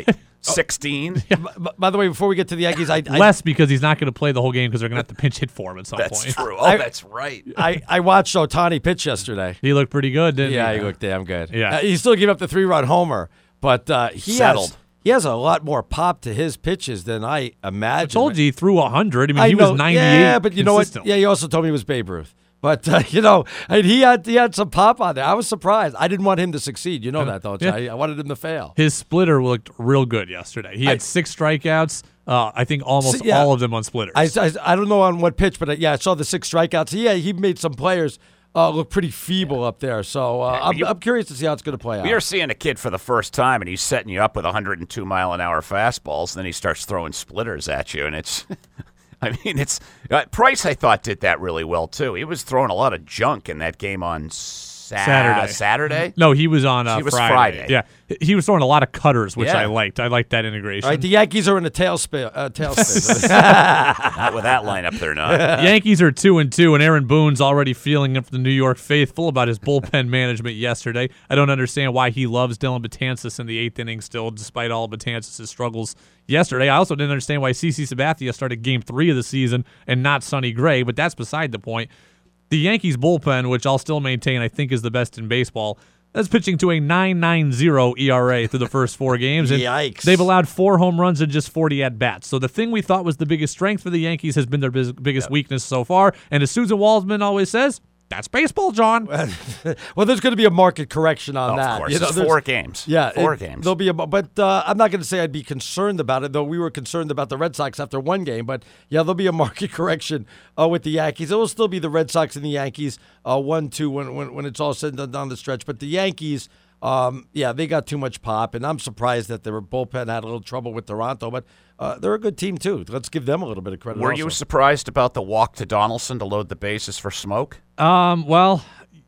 sixteen. B- by the way, before we get to the Yankees, I, I Less because he's not going to play the whole game because they're going to have to pinch hit for him at some That's point. true. Oh, I- that's right. I, I watched Ohtani pitch yesterday. He looked pretty good, didn't Yeah, he? he looked damn good. Yeah. Uh, he still gave up the three-run homer, but uh, he Settled. has he has a lot more pop to his pitches than I imagined. I told you he threw one hundred. I mean, I he know, was ninety-eight. Yeah, but you know what? consistently. Yeah, he also told me he was Babe Ruth. But uh, you know, and he had he had some pop on there. I was surprised. I didn't want him to succeed. You know that, don't you? Yeah. I, I wanted him to fail. His splitter looked real good yesterday. He had I- six strikeouts. Uh, I think almost See, yeah. all of them on splitters. I, I, I don't know on what pitch, but uh, yeah, I saw the six strikeouts. Yeah, he made some players uh, look pretty feeble up there. So uh, I'm, you- I'm curious to see how it's going to play out. We are seeing a kid for the first time, and he's setting you up with one hundred two mile an hour fastballs, and then he starts throwing splitters at you, and it's. I mean, it's uh, Price. I thought did that really well too. He was throwing a lot of junk in that game on Sa- Saturday. Saturday. no, he was on uh, He was Friday. Friday. Yeah, he was throwing a lot of cutters, which Yeah. I liked. I liked that integration. All right, the Yankees are in a tailspin. Uh, tailspin. Not with that lineup, they're not. Yankees are two and two, and Aaron Boone's already feeling it for the New York faithful about his bullpen management yesterday. I don't understand why he loves Dylan Betances in the eighth inning still, despite all Betances' struggles yesterday. I also didn't understand why CeCe Sabathia started Game Three of the season and not Sonny Gray, but that's beside the point. The Yankees bullpen, which I'll still maintain I think is the best in baseball, that's pitching to a nine point nine oh E R A through the first four games. And Yikes. They've allowed four home runs and just forty at-bats. So the thing we thought was the biggest strength for the Yankees has been their biz- biggest weakness so far. And as Susan Waldman always says, that's baseball, John. Well, there's going to be a market correction on Oh, that. of course, You know, it's there's- four games. Yeah, four it- games. There'll be a, but uh, I'm not going to say I'd be concerned about it, though. We were concerned about the Red Sox after one game, but yeah, there'll be a market correction uh, with the Yankees. It will still be the Red Sox and the Yankees uh, one two when, when when it's all said and done down the stretch. But the Yankees, um, yeah, they got too much pop, and I'm surprised that their bullpen had a little trouble with Toronto. But uh, they're a good team too. Let's give them a little bit of credit. Were also. you surprised about the walk to Donaldson to load the bases for Smoke? Um, well,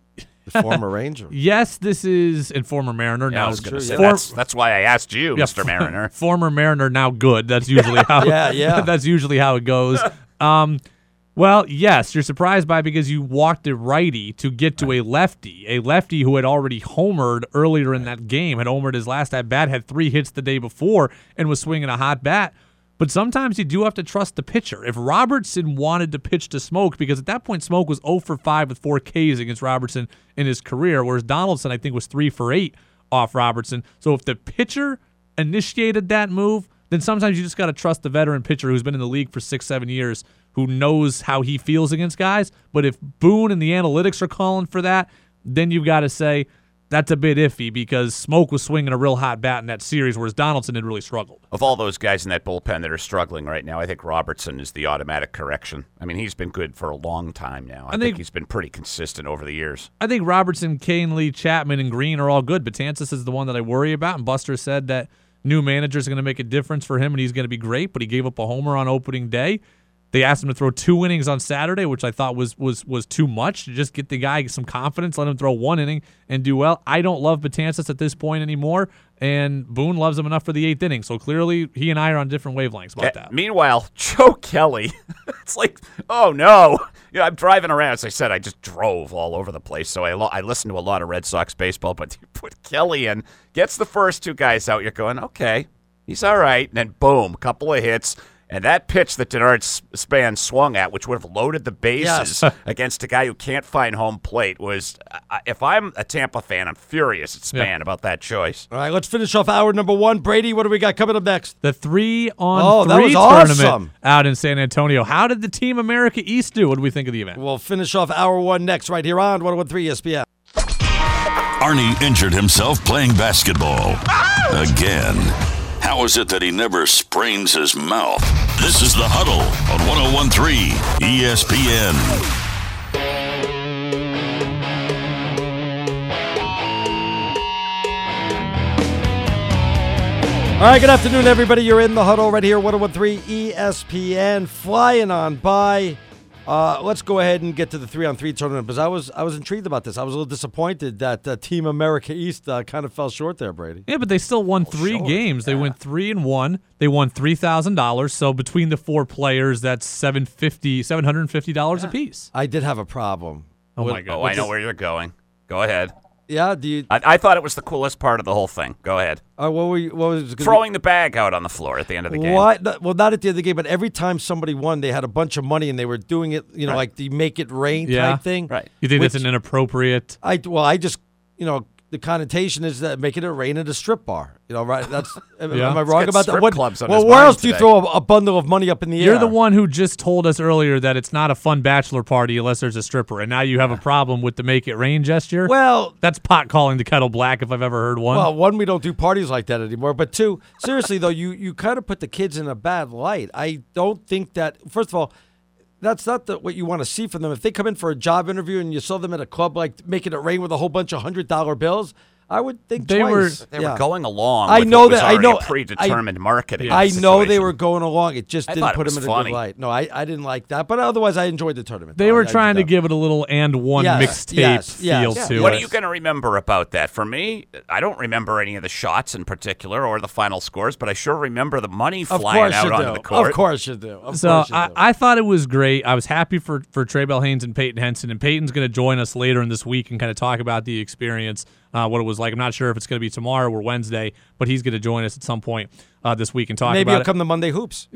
The former Ranger? yes, this is and former Mariner Yeah, now. I was going to true, say yeah. that's that's why I asked you, Yeah, Mister Mariner. Former Mariner, now good. That's usually how. Yeah, yeah. That's usually how it goes. Um, well, yes, you're surprised by it because you walked a righty to get to a lefty, a lefty who had already homered earlier in that game, had homered his last at bat, had three hits the day before, and was swinging a hot bat. But sometimes you do have to trust the pitcher. If Robertson wanted to pitch to Smoke, because at that point Smoke was oh for five with four Ks against Robertson in his career, whereas Donaldson, I think, was three for eight off Robertson. So if the pitcher initiated that move, then sometimes you just got to trust the veteran pitcher who's been in the league for six, seven years, who knows how he feels against guys. But if Boone and the analytics are calling for that, then you've got to say, that's a bit iffy because Smoke was swinging a real hot bat in that series, whereas Donaldson had really struggled. Of all those guys in that bullpen that are struggling right now, I think Robertson is the automatic correction. I mean, he's been good for a long time now. I, I think, think- he's been pretty consistent over the years. I think Robertson, Canely, Chapman, and Green are all good. Betances is the one that I worry about, and Buster said that new manager is going to make a difference for him, and he's going to be great, but he gave up a homer on opening day. They asked him to throw two innings on Saturday, which I thought was was was too much to just get the guy some confidence, let him throw one inning and do well. I don't love Betances at this point anymore, and Boone loves him enough for the eighth inning. So clearly he and I are on different wavelengths about Uh, that. Meanwhile, Joe Kelly, it's like, oh no. You know, I'm driving around. As I said, I just drove all over the place. So I, lo- I listened to a lot of Red Sox baseball, but you put Kelly in, gets the first two guys out. You're going, okay, he's all right. And then boom, couple of hits. And that pitch that Denard Span swung at, which would have loaded the bases Yes. against a guy who can't find home plate, was, uh, if I'm a Tampa fan, I'm furious at Span Yeah. about that choice. All right, let's finish off hour number one. Brady, what do we got coming up next? The three on Oh, that three was tournament awesome. out in San Antonio. How did the Team America East do? What do we think of the event? We'll finish off hour one next right here on one oh one three E S P N. Arnie injured himself playing basketball. Again. How is it that he never sprains his mouth? This is The Huddle on one oh one three E S P N. All right, good afternoon, everybody. You're in The Huddle right here, one oh one three E S P N, flying on by. Uh, let's go ahead and get to the three-on-three tournament because I was I was intrigued about this. I was a little disappointed that uh, Team America East uh, kind of fell short there, Brady. Yeah, but they still won three short, games. They yeah. went three and one. They won three thousand dollars. So between the four players, that's seven fifty, seven hundred and fifty dollars apiece. I did have a problem. Oh with- my God! Oh, I know where you're going. Go ahead. Yeah. Do you? I, I thought it was the coolest part of the whole thing. Go ahead. Uh, what were you? What was it? Throwing the bag out on the floor at the end of the game. What? No, well, not at the end of the game, but every time somebody won, they had a bunch of money and they were doing it. You know, Right. like the make it rain Yeah. type thing. Right. You think Which- that's an inappropriate? I well, I just you know. The connotation is that making it rain at a strip bar. You know, right? That's am, Yeah. am I Let's wrong get about that? strip What, clubs on well, his where mind else do you today. throw a, a bundle of money up in the air? You're the one who just told us earlier that it's not a fun bachelor party unless there's a stripper, and now you have a problem with the make it rain gesture. Well, That's pot calling the kettle black if I've ever heard one. well, one, we don't do parties like that anymore. But two, seriously though, you you kind of put the kids in a bad light. I don't think that. First of all, that's not the, what you want to see from them. If they come in for a job interview and you saw them at a club like making it rain with a whole bunch of hundred dollar bills, I would think They were- twice. They Yeah. were going along I with know what was that- I already know- a predetermined marketing I know they situation. were going along. It just I didn't thought it put was them in a funny. good light. No, I, I didn't like that. But otherwise, I enjoyed the tournament. they though. were I- I trying to did that. give it a little and one Yes, mixtape yes, yes. feel Yeah. to What it. are you going to remember about that? For me, I don't remember any of the shots in particular or the final scores, but I sure remember the money Of flying course out you onto do. the court. Of course you do. Of So course you I, do. I thought it was great. I was happy for for Trey Bell Haynes and Peyton Henson, and Peyton's going to join us later in this week and kind of talk about the experience, uh, what it was like. I'm not sure if it's going to be tomorrow or Wednesday, but he's going to join us at some point uh, this week and talk Maybe he'll about come to Monday Hoops.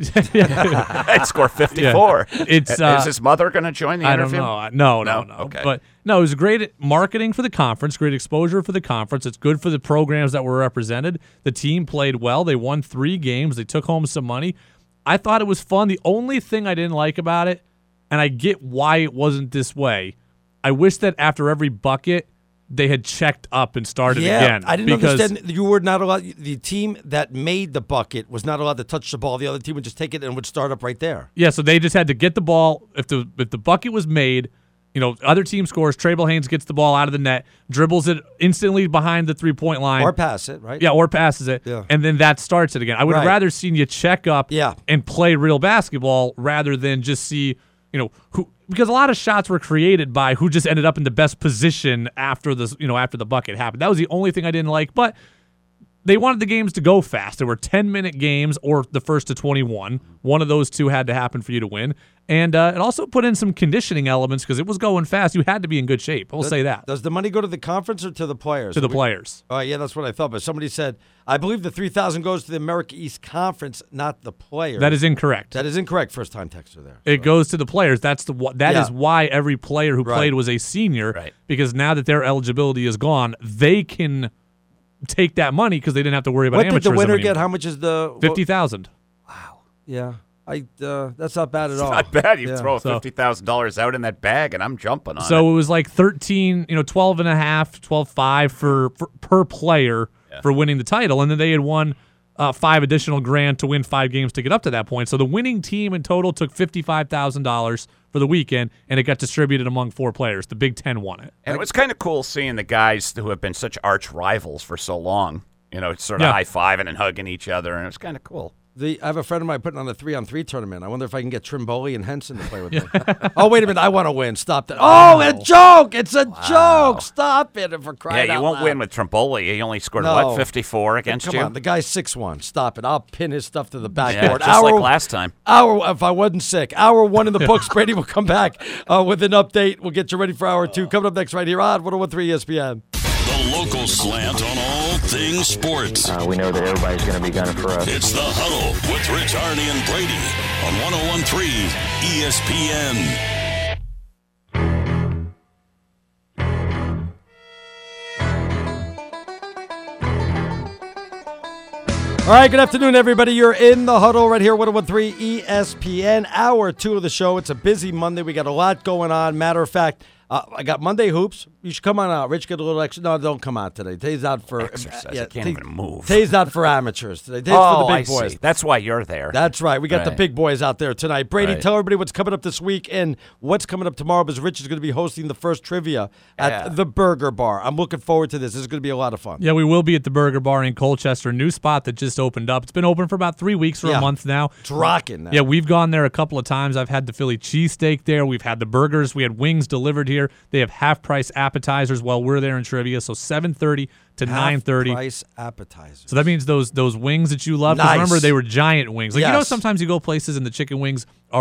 I'd score fifty-four. Yeah. It's, Is uh, his mother going to join the I don't interview? know. No, no, No? no. Okay. But no, it was great marketing for the conference, great exposure for the conference. It's good for the programs that were represented. The team played well. They won three games. They took home some money. I thought it was fun. The only thing I didn't like about it, and I get why it wasn't this way, I wish that after every bucket, they had checked up and started yeah, again. I didn't because understand. You were not allowed. The team that made the bucket was not allowed to touch the ball. The other team would just take it and would start up right there. Yeah, so they just had to get the ball. If the if the bucket was made, you know, other team scores. Trey Bell Haynes gets the ball out of the net, dribbles it instantly behind the three point line, Or pass it, right? yeah, or passes it, Yeah. and then that starts it again. I would have Right. rather seen you check up, Yeah. and play real basketball rather than just see, you know, who because a lot of shots were created by who just ended up in the best position after the you know after the bucket happened. That was the only thing I didn't like, but. They wanted the games to go fast. There were ten-minute games or the first to twenty-one. One of those two had to happen for you to win. And uh, it also put in some conditioning elements because it was going fast. You had to be in good shape. I'll say that. Does the money go to the conference or to the players? To the We- players. Oh, yeah, that's what I thought. But somebody said, I believe the three thousand goes to the America East Conference, not the players. That is incorrect. That is incorrect. First time texter there. It goes to the players. That's the wh- that Yeah. is why every player who Right. played was a senior. Right. Because now that their eligibility is gone, they can take that money because they didn't have to worry about What did amateurism the winner get? anymore. How much is the Fifty thousand. Yeah, I. Uh, that's not bad at all. Not bad. You Yeah. throw So- fifty thousand dollars out in that bag, and I'm jumping on it. So it was like thirteen, you know, twelve and a half, twelve five for, for per player for winning the title. And then they had won uh, five additional grand to win five games to get up to that point. So the winning team in total took fifty-five thousand dollars for the weekend, and it got distributed among four players. The Big Ten won it. And it was kind of cool seeing the guys who have been such arch rivals for so long, you know, sort of Yeah. high-fiving and hugging each other, and it was kind of cool. The, I have a friend of mine putting on a three-on-three tournament. I wonder if I can get Trimboli and Henson to play with me. Oh, wait a minute. I want to win. Stop that. Oh, a joke. It's a joke. Stop it for Yeah, crying you out won't loud. win with Trimboli. He only scored, No. what, fifty-four against Come you? on. The guy's six one. Stop it. I'll pin his stuff to the Yeah, backboard. just Hour, like last time. hour, if I wasn't sick. Hour one in the books. Brady will come back uh, with an update. We'll get you ready for hour two. Coming up next right here on one oh one three E S P N. The local slant on all things sports. Uh, we know that everybody's going to be gunning for us. It's The Huddle with Rich Arney and Brady on one oh one three E S P N. All right, good afternoon, everybody. You're in the huddle right here, one oh one three E S P N, hour two of the show. It's a busy Monday. We got a lot going on. Matter of fact, uh, I got Monday hoops. You should come on out. Rich, get a little extra. No, don't come out today. Today's not for Exercise. I can't even move. Today's not for amateurs. Today, today's Oh, for the I big boys. see. That's why you're there. That's right. We got the Right. big boys out there tonight. Brady, Right. tell everybody what's coming up this week and what's coming up tomorrow because Rich is going to be hosting the first trivia at Yeah. the Burger Bar. I'm looking forward to this. This is going to be a lot of fun. Yeah, we will be at the Burger Bar in Colchester, new spot that just opened up. It's been open for about three weeks or Yeah. a month now. It's rocking now. Yeah, we've gone there a couple of times. I've had the Philly cheesesteak there. We've had the burgers. We had wings delivered here. They have half-price appetizers while we're there in trivia, so seven thirty to nine thirty. Price appetizers. So that means those those wings that you love. 'cause Nice. Remember, they were giant wings. Like you know, Yes. sometimes you go places and the chicken wings are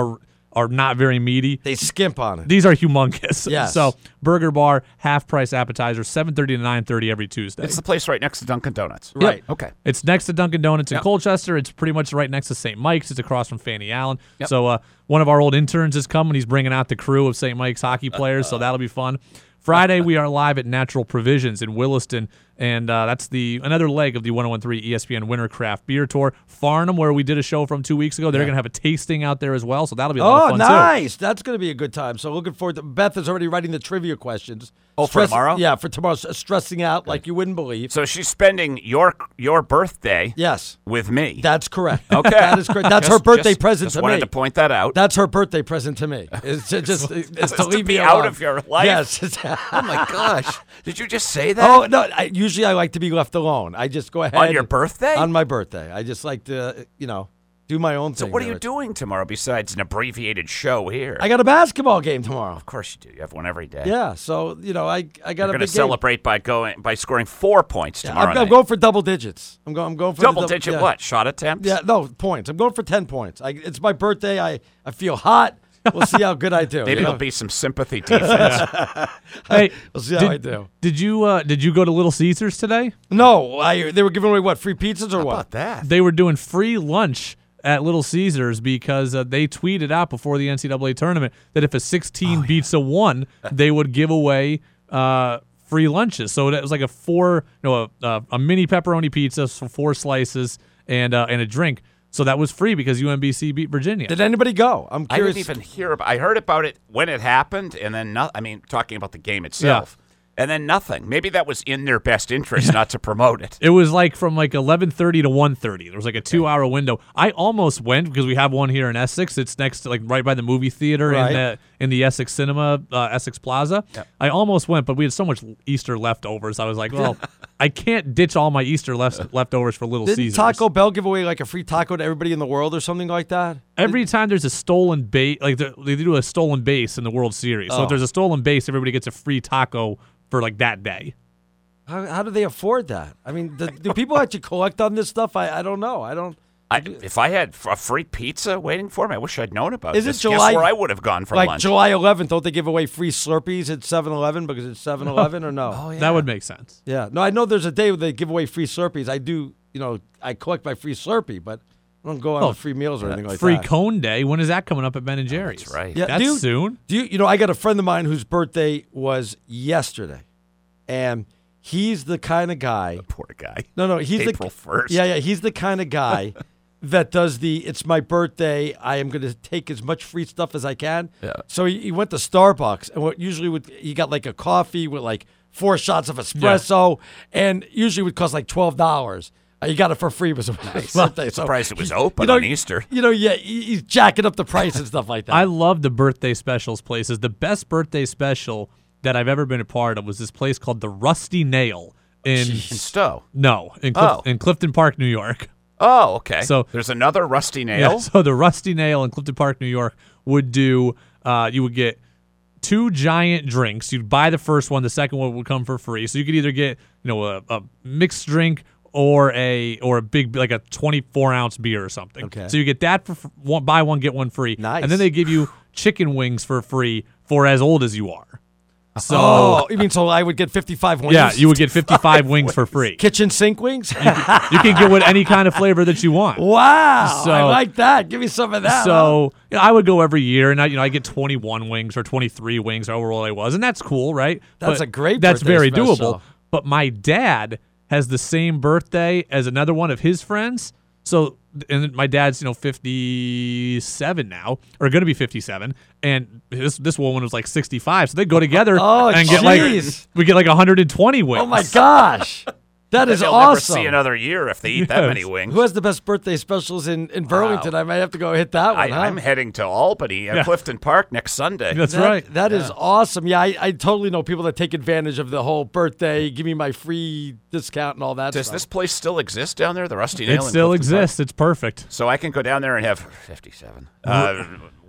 are not very meaty. They skimp on it. These are humongous. Yes. So Burger Bar, half-price appetizer, seven thirty to nine thirty every Tuesday. It's the place right next to Dunkin' Donuts. Right. Yep. Okay. It's next to Dunkin' Donuts in Yep. Colchester. It's pretty much right next to Saint Mike's. It's across from Fanny Allen. Yep. So uh, one of our old interns is coming. He's bringing out the crew of Saint Mike's hockey players, so that'll be fun. Friday, we are live at Natural Provisions in Williston, and uh, that's the another leg of the one oh one three E S P N Winter Craft Beer Tour. Farnham, where we did a show from two weeks ago, they're going to have a tasting out there as well, so that'll be a lot Oh, of fun, too. nice. That's going to be a good time. So looking forward to Beth is already writing the trivia questions. Oh, for tomorrow? Yeah, for tomorrow. S- Stressing out like you wouldn't believe. So she's spending your your birthday Yes, with me. that's correct. Okay. That is correct. That's her Just- birthday just- present just to wanted me. to point that out. That's her birthday present to me. It's to just it's Just to to leave be me out alone. of your life? Yes. Oh my gosh! Did you just say that? Oh no! I, usually I like to be left alone. I just go ahead On your birthday? On my birthday, I just like to you know do my own So thing. what are there. you doing tomorrow besides an abbreviated show here? I got a basketball game tomorrow. of course you do. You have one every day. Yeah, so you know I I got You're a going to big celebrate by going by scoring four points game. tomorrow I'm, I'm night. going for double digits. I'm going. I'm going for the Double dou- digit yeah. what? Shot attempts? Yeah, no points. I'm going for ten points. I, it's my birthday. I I feel hot. We'll see how good I do. Maybe you know? there'll be some sympathy defense. Hey, We'll see how did, I do. Did you uh, did you go to Little Caesars today? No, I they were giving away what free pizzas or How what? about that? They were doing free lunch at Little Caesars because uh, they tweeted out before the N C double A tournament that if a sixteen beats a one, they would give away uh, free lunches. So it was like a four, no, a, a, a mini pepperoni pizza, so four slices, and uh, and a drink. So that was free because U M B C beat Virginia. Did anybody go? I'm I curious. didn't even hear about I heard about it when it happened, and then no, I mean, talking about the game itself. And then nothing. Maybe that was in their best interest not to promote it. It was like from like eleven thirty to one thirty. There was like a two-hour window. I almost went because we have one here in Essex. It's next to like right by the movie theater Right. in the in the Essex Cinema, uh, Essex Plaza. I almost went, but we had so much Easter leftovers. I was like, well, I can't ditch all my Easter left, leftovers for Little Didn't Caesars. Taco Bell give away like a free taco to everybody in the world or something like that? Every time there's a stolen base, like they they do a stolen base in the World Series. So Oh. if there's a stolen base, everybody gets a free taco for like that day. How, how do they afford that? I mean, do, do people actually collect on this stuff? I, I don't know. I don't. I, if I had f- a free pizza waiting for me, I wish I'd known about Is it this. July- Guess where I would have gone for like lunch. July eleventh, don't they give away free Slurpees at seven eleven because it's seven eleven or no? Oh, yeah. That would make sense. Yeah. No, I know there's a day where they give away free Slurpees. I do, you know, I collect my free Slurpee, but I don't go on Oh, the free meals or anything like Free that. cone day. When is that coming up at Ben and Jerry's? That's right. Yeah, That's do you- soon. Do you, you know, I got a friend of mine whose birthday was yesterday, and he's the kind of guy. Poor guy. No, no, he's April the first. Yeah, yeah, he's the kind of guy that does the. It's my birthday. I am going to take as much free stuff as I can. Yeah. So he, he went to Starbucks, and what usually would he got like a coffee with like four shots of espresso, and usually would cost like twelve dollars. Uh, he got it for free because it was his birthday. So Surprised it was he- open you know, on Easter. You know, yeah, he- he's jacking up the price and stuff like that. I love the birthday specials places. The best birthday special that I've ever been a part of was this place called the Rusty Nail in In Stowe. no in Clif- Oh. in Clifton Park, New York. Oh, okay. So- there's another Rusty Nail. Yeah, so the Rusty Nail in Clifton Park, New York would do. Uh, you would get two giant drinks. You'd buy the first one, the second one would come for free. So you could either get you know a, a mixed drink or a or a big like a twenty-four ounce beer or something. Okay. So you get that for fr- one, buy one get one free. Nice. And then they give you chicken wings for free for as old as you are. So oh, you mean so I would get fifty-five wings? yeah, you would get fifty-five wings for free. kitchen sink wings. You can get with any kind of flavor that you want. Wow, So- I like that. Give me some of that. So you know, I would go every year, and I, you know, I get twenty-one wings or twenty-three wings, however old I was, and that's cool, right? That's But a great That's birthday very special. doable. But my dad has the same birthday as another one of his friends. So, and my dad's you know fifty-seven now, or going to be fifty-seven, and this this woman was like sixty-five. So they go together Oh, and get like jeez. we get like one hundred twenty wings. Oh my gosh, that is They'll awesome. never see another year if they eat that Yes. many wings. Who has the best birthday specials in, in Burlington? I might have to go hit that one. I, huh? I'm heading to Albany at Yeah. Clifton Park next Sunday. That's That- right. That is awesome. Yeah, I, I totally know people that take advantage of the whole birthday, give me my free discount and all that Does stuff. this place still exist down there, the Rusty Nail? It in still Clifton Park? exists. It's perfect. So I can go down there and have fifty-seven. Uh,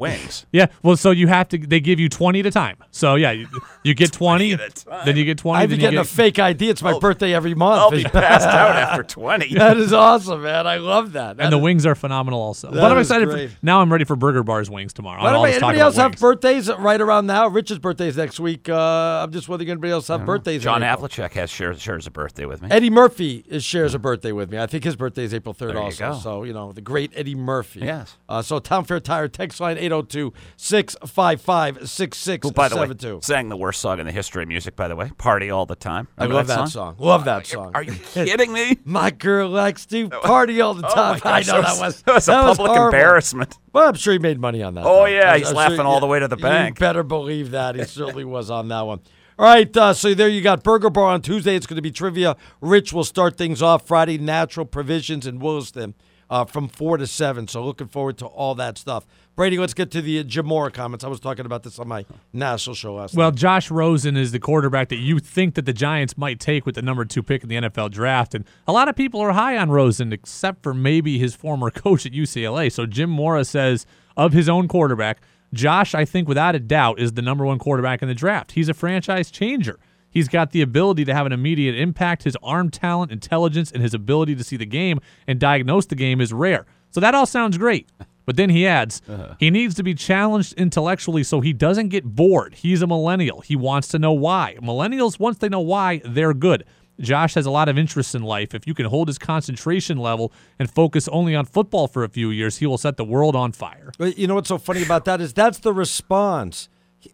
wings. Yeah, well, so you have to. They give you twenty at a time. So yeah, you, you get twenty, twenty at a time. then you get twenty. I've been then getting you a get, fake I D. It's my Oh, birthday every month. I'll be passed out after twenty. That is awesome, man. I love that. That and the is- wings are phenomenal also. That But I'm is excited great. for now. I'm ready for Burger Bar's wings tomorrow. By and the all way, this talk anybody about else have wings. birthdays right around now? Rich's birthday's next week. Uh, I'm just wondering if anybody else have birthdays. John in April. Havlicek has shares, shares a birthday with me. Eddie Murphy is, shares a birthday with me. I think his birthday is April third There you also. go. So, you know, the great Eddie Murphy. Yes. Uh, so, Town Fair Tire text line eight oh two, six five five, six six Who, by the way, seven two. sang the worst song in the history of music, by the way. Party All the Time. I Remember love that song. Love that song. Are you kidding me? My girl likes to party all the Oh, time. my gosh, I know that that was, was, that was a that was public horrible. embarrassment. Well, I'm sure he made money on that. Oh, though. yeah, I'm- he's I'm laughing sure- all the way to the bank. You better believe that. He certainly was on that one. All right, uh, so there you got Burger Bar on Tuesday. It's going to be trivia. Rich will start things off Friday, Natural Provisions in Williston uh, from four to seven. So looking forward to all that stuff. Brady, let's get to the uh, Jamora comments. I was talking about this on my national show last Well, night. Josh Rosen is the quarterback that you think that the Giants might take with the number two pick in the N F L draft. And a lot of people are high on Rosen, except for maybe his former coach at U C L A. So Jim Mora says of his own quarterback, Josh, I think without a doubt, is the number one quarterback in the draft. He's a franchise changer. He's got the ability to have an immediate impact. His arm talent, intelligence, and his ability to see the game and diagnose the game is rare. So that all sounds great. But then he adds, uh-huh. he needs to be challenged intellectually so he doesn't get bored. He's a millennial. He wants to know why. Millennials, once they know why, they're good. Josh has a lot of interests in life. If you can hold his concentration level and focus only on football for a few years, he will set the world on fire. But you know what's so funny about that is that's the response.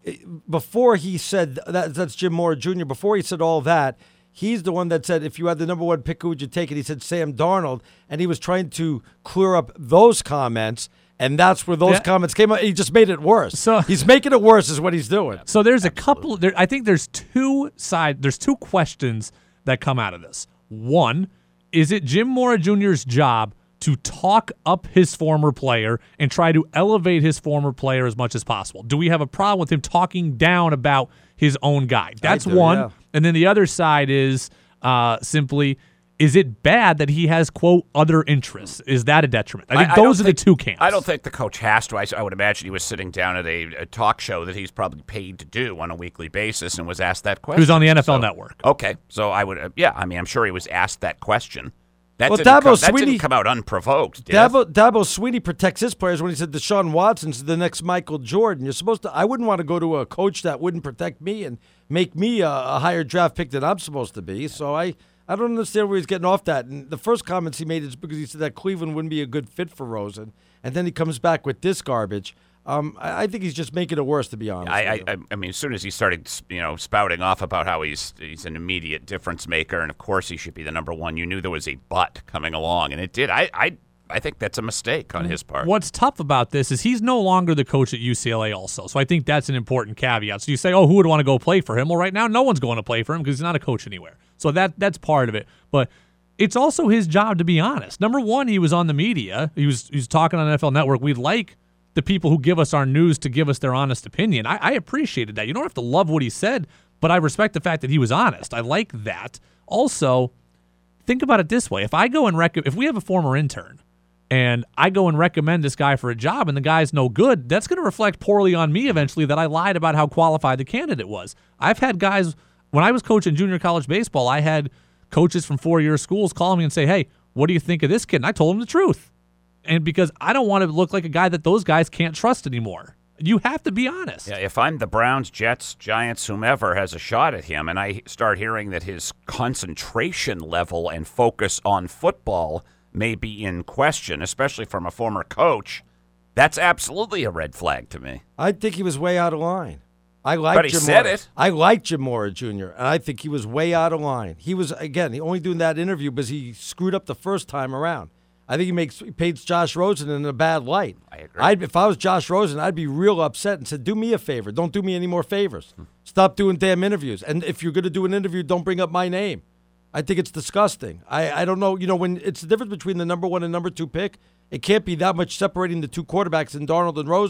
Before he said, that, that's Jim Mora Junior, before he said all that, he's the one that said, if you had the number one pick, who would you take? And he said Sam Darnold, and he was trying to clear up those comments, and that's where those Yeah. comments came out. He just made it worse. So- he's making it worse is what he's doing. So there's a couple, there, I think there's two side, there's two questions that come out of this. One, is it Jim Mora Junior's job to talk up his former player and try to elevate his former player as much as possible? Do we have a problem with him talking down about his own guy? That's do, one. yeah. And then the other side is uh, simply, is it bad that he has, quote, other interests? Is that a detriment? I think don't those are think- the two camps. I don't think the coach has to. I, I would imagine he was sitting down at a, a talk show that he's probably paid to do on a weekly basis and was asked that question. He was on the N F L So- Network. Okay, so I would, uh, yeah, I mean, I'm sure he was asked that question. That, Well, didn't, Dabo come, that Swinney- didn't come out unprovoked, did it? Dabo, Dabo Sweeney protects his players when he said Deshaun Watson's the next Michael Jordan. You're supposed to. I wouldn't want to go to a coach that wouldn't protect me and make me a, a higher draft pick than I'm supposed to be. So I, I don't understand where he's getting off that. And the first comments he made is because he said that Cleveland wouldn't be a good fit for Rosen, and then he comes back with this garbage. Um, I, I think he's just making it worse, to be honest. I, with I, you. I mean, as soon as he started, you know, spouting off about how he's he's an immediate difference maker, and of course he should be the number one, you knew there was a but coming along, and it did. I, I, I think that's a mistake on his part. What's tough about this is he's no longer the coach at U C L A also. So I think that's an important caveat. So you say, oh, who would want to go play for him? Well, right now, no one's going to play for him because he's not a coach anywhere. So that that's part of it. But it's also his job to be honest. Number one, he was on the media. He was, he was talking on N F L Network. We'd like the people who give us our news to give us their honest opinion. I, I appreciated that. You don't have to love what he said, but I respect the fact that he was honest. I like that. Also, think about it this way. If I go and rec- if we have a former intern and I go and recommend this guy for a job and the guy's no good, that's going to reflect poorly on me eventually that I lied about how qualified the candidate was. I've had guys, when I was coaching junior college baseball, I had coaches from four-year schools call me and say, hey, what do you think of this kid? And I told them the truth. And because I don't want to look like a guy that those guys can't trust anymore. You have to be honest. Yeah, if I'm the Browns, Jets, Giants, whomever has a shot at him, and I start hearing that his concentration level and focus on football may be in question, especially from a former coach, that's absolutely a red flag to me. I think he was way out of line. I like But he Jim said Mora. it. I like Jim Mora Junior, and I think he was way out of line. He was, again, he only doing that interview because he screwed up the first time around. I think he makes he paints Josh Rosen in a bad light. I agree. I'd, if I was Josh Rosen, I'd be real upset and said, do me a favor. Don't do me any more favors. Stop doing damn interviews. And if you're going to do an interview, don't bring up my name. I think it's disgusting. I, I don't know. You know, when it's the difference between the number one and number two pick, it can't be that much separating the two quarterbacks in Darnold and Rosen.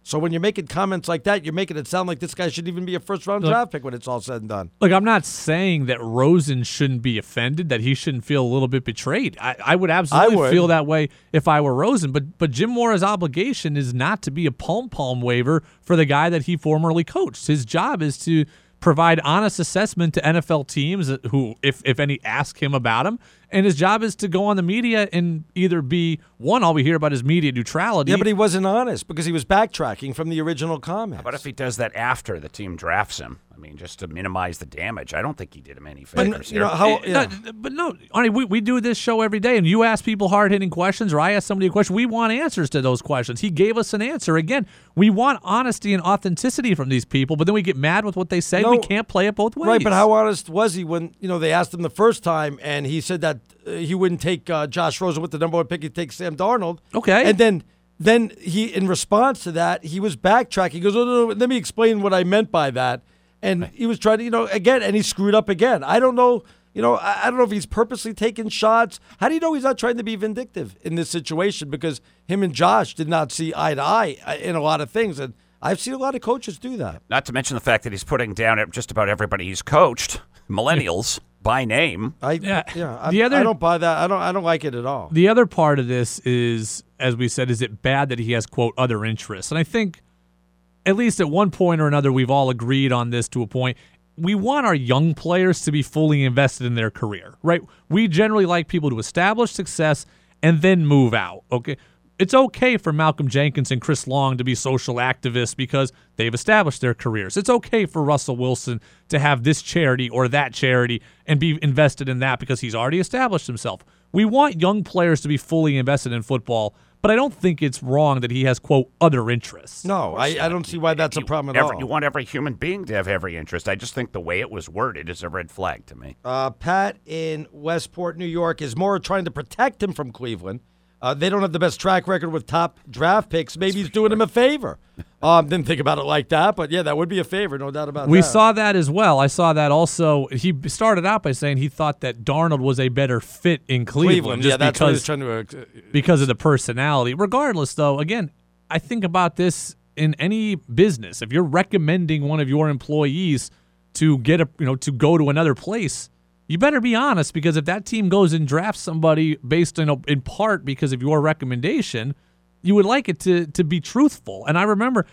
So when you're making comments like that, you're making it sound like this guy shouldn't even be a first-round Look, draft pick when it's all said and done. Look, I'm not saying that Rosen shouldn't be offended, that he shouldn't feel a little bit betrayed. I, I would absolutely I would. feel that way if I were Rosen. But but Jim Mora's obligation is not to be a pom-pom waiver for the guy that he formerly coached. His job is to provide honest assessment to N F L teams who, if if any, ask him about him. And his job is to go on the media and either be, one, all we hear about is media neutrality. Yeah, but he wasn't honest because he was backtracking from the original comments. How about if he does that after the team drafts him? I mean, just to minimize the damage. I don't think he did him any favors But, you here. know, how, Eh, yeah. no, but no, Arnie, we, we do this show every day, and you ask people hard-hitting questions, or I ask somebody a question. We want answers to those questions. He gave us an answer. Again, we want honesty and authenticity from these people, but then we get mad with what they say. No. We can't play it both ways. Right, but how honest was he when, you know, they asked him the first time and he said that uh, he wouldn't take uh, Josh Rosen with the number one pick, he'd take Sam Darnold. Okay. And then then he, in response to that, he was backtracking. He goes, oh, no, no, let me explain what I meant by that. And he was trying to, you know, again, and he screwed up again. I don't know, you know, I, I don't know if he's purposely taking shots. How do you know he's not trying to be vindictive in this situation? Because him and Josh did not see eye to eye in a lot of things. And I've seen a lot of coaches do that. Not to mention the fact that he's putting down just about everybody he's coached, millennials, by name. I, Yeah. yeah, I, The other- I don't buy that. I don't. I don't like it at all. The other part of this is, as we said, is it bad that he has, quote, other interests? And I think at least at one point or another, we've all agreed on this to a point. We want our young players to be fully invested in their career, right? We generally like people to establish success and then move out, okay? It's okay for Malcolm Jenkins and Chris Long to be social activists because they've established their careers. It's okay for Russell Wilson to have this charity or that charity and be invested in that because he's already established himself. We want young players to be fully invested in football, but I don't think it's wrong that he has, quote, other interests. No, I, I don't see why that's a You- problem at every- all. You want every human being to have every interest. I just think the way it was worded is a red flag to me. Uh, Pat in Westport, New York, is more trying to protect him from Cleveland. Uh, they don't have the best track record with top draft picks. Maybe he's doing him a favor. Um, didn't think about it like that, but yeah, that would be a favor, no doubt about We that. saw that as well. I saw that also. He started out by saying he thought that Darnold was a better fit in Cleveland, Cleveland. just Yeah, that's what he was because trying to. Uh, because of the personality. Regardless, though, again, I think about this in any business. If you're recommending one of your employees to get a, you know, to go to another place, you better be honest, because if that team goes and drafts somebody based in in part because of your recommendation, you would like it to to be truthful. And I remember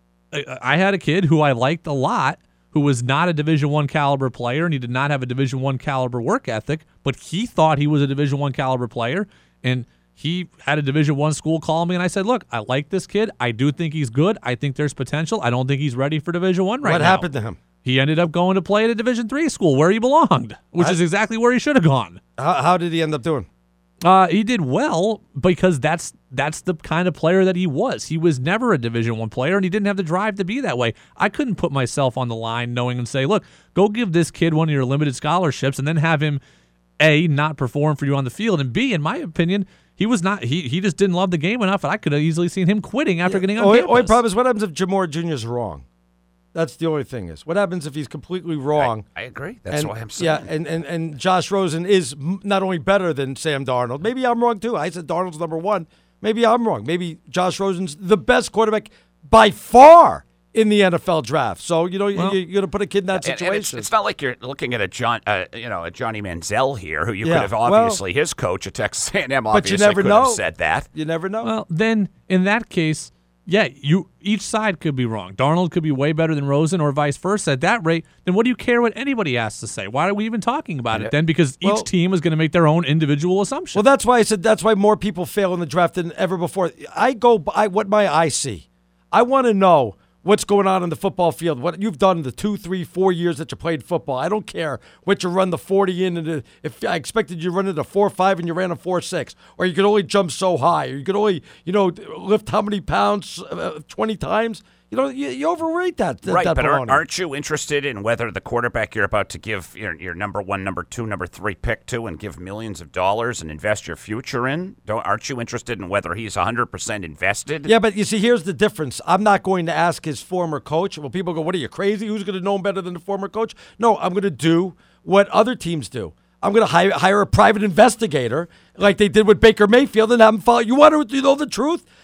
I, I had a kid who I liked a lot, who was not a Division One caliber player, and he did not have a Division One caliber work ethic, but he thought he was a Division One caliber player, and he had a Division One school call me, and I said, "Look, I like this kid. I do think he's good. I think there's potential. I don't think he's ready for Division One right what now." happened to him? He ended up going to play at a Division Three school where he belonged, which I- is exactly where he should have gone. How, how did he end up doing? Uh, he did well because that's that's the kind of player that he was. He was never a Division One player, and he didn't have the drive to be that way. I couldn't put myself on the line knowing and say, look, go give this kid one of your limited scholarships and then have him, A, not perform for you on the field, and B, in my opinion, he was not. He he just didn't love the game enough, and I could have easily seen him quitting after getting on Only, campus. only problem is what happens if Jamor Junior is wrong? That's the only thing is what happens if he's completely wrong. I, I agree. That's and, why I'm saying. Yeah, and, and, and Josh Rosen is m- not only better than Sam Darnold. Maybe I'm wrong, too. I said Darnold's number one. Maybe I'm wrong. Maybe Josh Rosen's the best quarterback by far in the N F L draft. So, you know, Well, you, you're going to put a kid in that And- and situation. it's, it's not like you're looking at a John, uh, you know, a Johnny Manziel here, who you Yeah, could have well- obviously his coach at Texas A and M. But you Obviously never could know. have said that. You never know. Well, then in that case, yeah, you each side could be wrong. Darnold could be way better than Rosen, or vice versa. At that rate, then what do you care what anybody has to say? Why are we even talking about it then? Because each Well- team is going to make their own individual assumptions. Well, that's why I said that's why more people fail in the draft than ever before. I go by what my eyes see. I want to know what's going on in the football field, what you've done in the two, three, four years that you played football. I don't care what you run the forty in. And the, if I expected you to run it a four five and you ran a four six, or you could only jump so high, or you could only, you know, lift how many pounds uh, twenty times. You know, you, you overrate that. that Right, that but aren't, baloney. aren't you interested in whether the quarterback you're about to give your, your number one, number two, number three pick to and give millions of dollars and invest your future in? Don't, aren't you interested in whether he's one hundred percent invested? Yeah, but you see, here's the difference. I'm not going to ask his former coach. Well, people go, what are you, crazy? Who's going to know him better than the former coach? No, I'm going to do what other teams do. I'm going to hire, hire a private investigator like they did with Baker Mayfield and have him follow. You want to know the truth?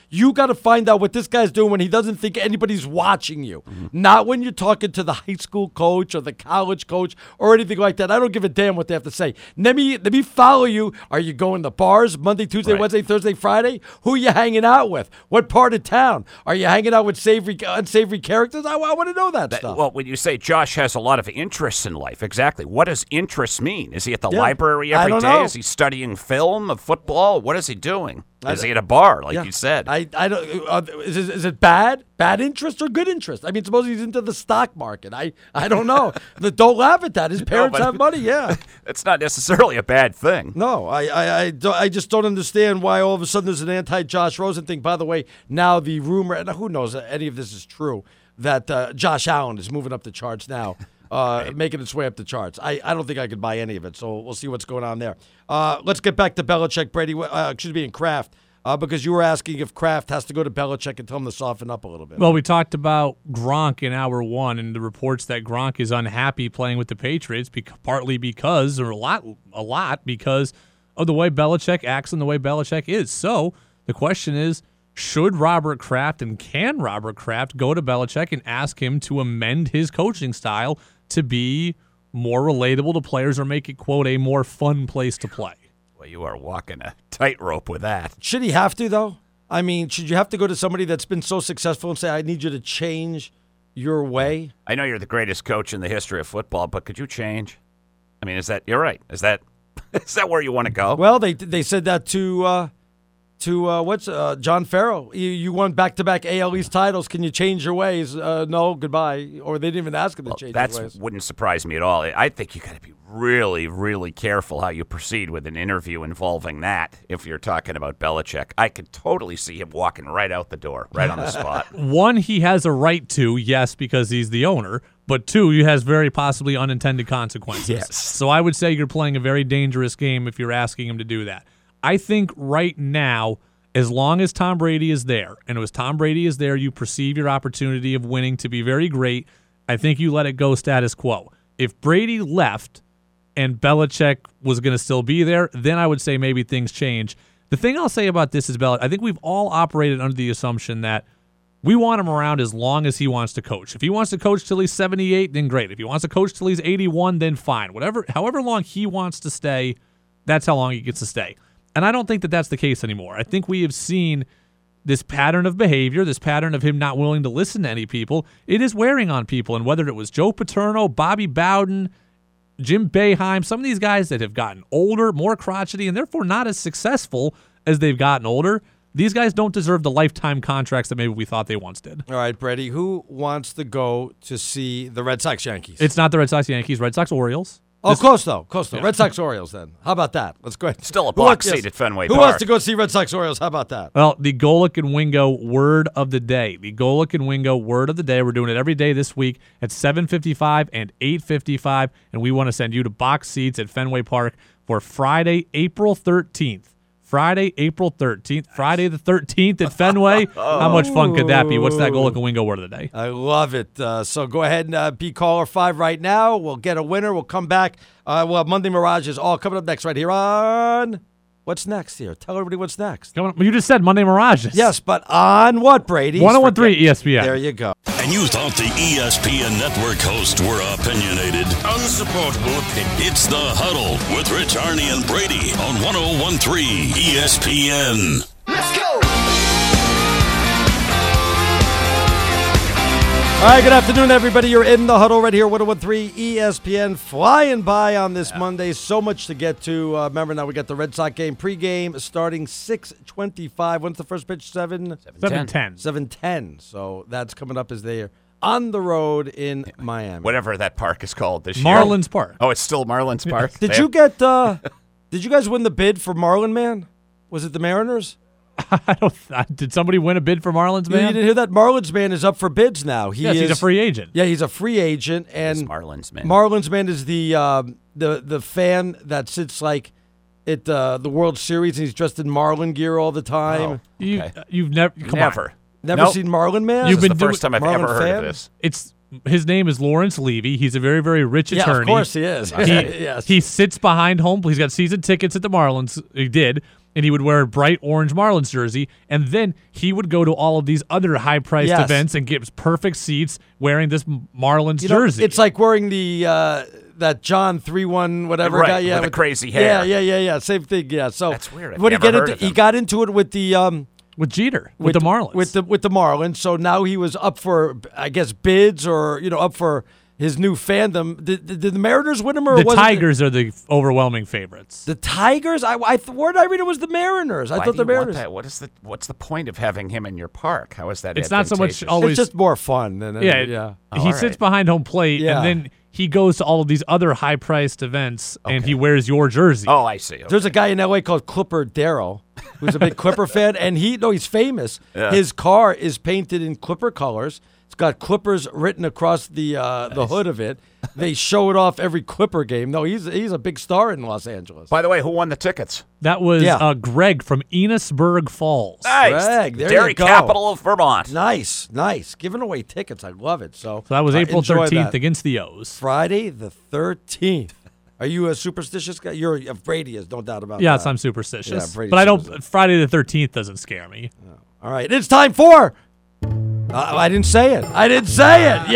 You got to find out what this guy's doing when he doesn't think anybody's watching you. Mm-hmm. Not when you're talking to the high school coach or the college coach or anything like that. I don't give a damn what they have to say. Let me let me follow you. Are you going to bars Monday, Tuesday, Right. Wednesday, Thursday, Friday? Who are you hanging out with? What part of town? Are you hanging out with savory, unsavory characters? I, I want to know that, That- stuff. well, when you say Josh has a lot of interests in life, exactly. What does interest mean? Is he at the Yeah. library I every don't day? know. Is he studying film of football? What is he doing? I Is don't- he at a bar, like Yeah. you said? I, I don't. Uh, is, it, is it bad? Bad interest or good interest? I mean, suppose he's into the stock market. I, I don't know. The- don't laugh at that. His parents but- have money. Yeah. That's not necessarily a bad thing. No, I, I, I, don't- I just don't understand why all of a sudden there's an anti-Josh Rosen thing. By the way, now the rumor, and who knows if any of this is true, that uh, Josh Allen is moving up the charts now. Uh, making its way up the charts. I, I don't think I could buy any of it, so we'll see what's going on there. Uh, let's get back to Belichick, Brady, uh, excuse me, and Kraft, uh, because you were asking if Kraft has to go to Belichick and tell him to soften up a little bit. Well, we talked about Gronk in hour one and the reports that Gronk is unhappy playing with the Patriots, bec- partly because, or a lot, a lot because of the way Belichick acts and the way Belichick is. So the question is, should Robert Kraft and can Robert Kraft go to Belichick and ask him to amend his coaching style to be more relatable to players or make it, quote, a more fun place to play? Well, you are walking a tightrope with that. Should he have to, though? I mean, should you have to go to somebody that's been so successful and say, I need you to change your way? I know you're the greatest coach in the history of football, but could you change? I mean, is that, you're right. Is that, is that where you want to go? Well, they they said that to uh, to uh, what's uh, John Farrell. You, you won back-to-back A L East titles. Can you change your ways? Uh, no, goodbye. Or they didn't even ask him to Well, change that's his ways. wouldn't surprise me at all. I think you got to be really, really careful how you proceed with an interview involving that. If you're talking about Belichick, I could totally see him walking right out the door, right on the spot. One, he has a right to, yes, because he's the owner. But two, he has very possibly unintended consequences. Yes. So I would say you're playing a very dangerous game if you're asking him to do that. I think right now, as long as Tom Brady is there, and as Tom Brady is there, you perceive your opportunity of winning to be very great. I think you let it go status quo. If Brady left and Belichick was going to still be there, then I would say maybe things change. The thing I'll say about this is, Belichick, I think we've all operated under the assumption that we want him around as long as he wants to coach. If he wants to coach till he's seventy-eight, then great. If he wants to coach till he's eighty-one, then fine. Whatever, however long he wants to stay, that's how long he gets to stay. And I don't think that that's the case anymore. I think we have seen this pattern of behavior, this pattern of him not willing to listen to any people. It is wearing on people. And whether it was Joe Paterno, Bobby Bowden, Jim Boeheim, some of these guys that have gotten older, more crotchety, and therefore not as successful as they've gotten older, these guys don't deserve the lifetime contracts that maybe we thought they once did. All right, Brady, who wants to go to see the Red Sox Yankees? It's not the Red Sox Yankees, Red Sox Orioles. Oh, close though, close though. Red Sox Orioles then. How about that? Let's go ahead. Still a Who box wants- seat at Fenway Who Park. wants to go see Red Sox Orioles? How about that? Well, the Golick and Wingo word of the day. The Golick and Wingo word of the day. We're doing it every day this week at seven fifty-five and eight fifty-five, and we want to send you to box seats at Fenway Park for Friday, April thirteenth. Friday, April thirteenth. Friday the thirteenth at Fenway. How much fun could that be? What's that Golick and Wingo word of the day? I love it. Uh, so go ahead and uh, be caller five right now. We'll get a winner. We'll come back. Uh, we'll have Monday Mirages all coming up next right here on What's Next here. Tell everybody what's next. Come on, you just said Monday Mirages. Yes, but on what, Brady? one oh one three E S P N. There you go. And you thought the E S P N Network hosts were opinionated. Unsupportable opinion. It's The Huddle with Rich Arney and Brady on one oh one three E S P N. Let's go! All right, good afternoon, everybody. You're in The Huddle right here, one oh one three E S P N, flying by on this Monday. So much to get to. Uh, remember, now we got the Red Sox game pregame starting six twenty-five. When's the first pitch? seven? seven ten. seven ten. So that's coming up as they're on the road in Miami. Whatever that park is called this year. Marlins Park. Oh, it's still Marlins Park? Did There. you get, uh, did you guys win the bid for Marlin Man? Was it the Mariners? I don't. I, did somebody win a bid for Marlins You, you man? didn't hear that? Marlins Man is up for bids now. He yes, is, he's a free agent. Yeah, he's a free agent. And It's Marlins, man. Marlins Man is the um, the the fan that sits like at uh, the World Series and he's dressed in Marlin gear all the time. Oh, You, okay. you've never come Never. on. Never Nope. seen Marlin Man? You've This is been the first doing- time I've Marlin ever heard fan? of this. It's his name is Lawrence Levy. He's a very very rich Yeah, attorney. of course he is. He, yes. he sits behind home. He's got season tickets at the Marlins. He did. and he would wear a bright orange Marlins jersey, and then he would go to all of these other high-priced Yes. events and get perfect seats wearing this Marlins You know, jersey. it's like wearing the uh, that John three one whatever Right, guy, yeah, with the crazy hair. Yeah, yeah, yeah, yeah. Same thing. Yeah. So That's weird. I've What he never get heard into? of He him. got into it with the um with Jeter, with, the Marlins. with the with the Marlins. So now he was up for, I guess, bids or you know up for his new fandom. Did, did, did the Mariners win him or the was Tigers are the overwhelming favorites. It the, the Tigers? I, I where did I read it was the Mariners? I Why thought do the you want Mariners. that? What is the What's the point of having him in your park? How is that? It's not so much advantageous? always- It's just more fun. Than, Yeah, yeah. Oh, he all sits right. behind home plate, Yeah. and then he goes to all of these other high-priced events, and he wears your jersey. Oh, I see. Okay. There's a guy in L A called Clipper Darrow, who's a big Clipper fan, and he no, he's famous. Yeah. His car is painted in Clipper colors. It's got Clippers written across the uh, the hood of it. They show it off every Clipper game. No, he's he's a big star in Los Angeles. By the way, who won the tickets? That was Yeah. uh, Greg from Enosburg Falls. Nice. Greg, there Dairy you go. capital of Vermont. Nice, nice. Giving away tickets, I love it. So, So that was uh, April enjoy thirteenth that. against the O's. Friday the thirteenth. Are you a superstitious guy? You're a Brady is no doubt about Yes, that. I'm superstitious. Yeah, Brady's but I don't. superstitious. Friday the thirteenth doesn't scare me. All right, it's time for. Uh, I didn't say it. I didn't say it.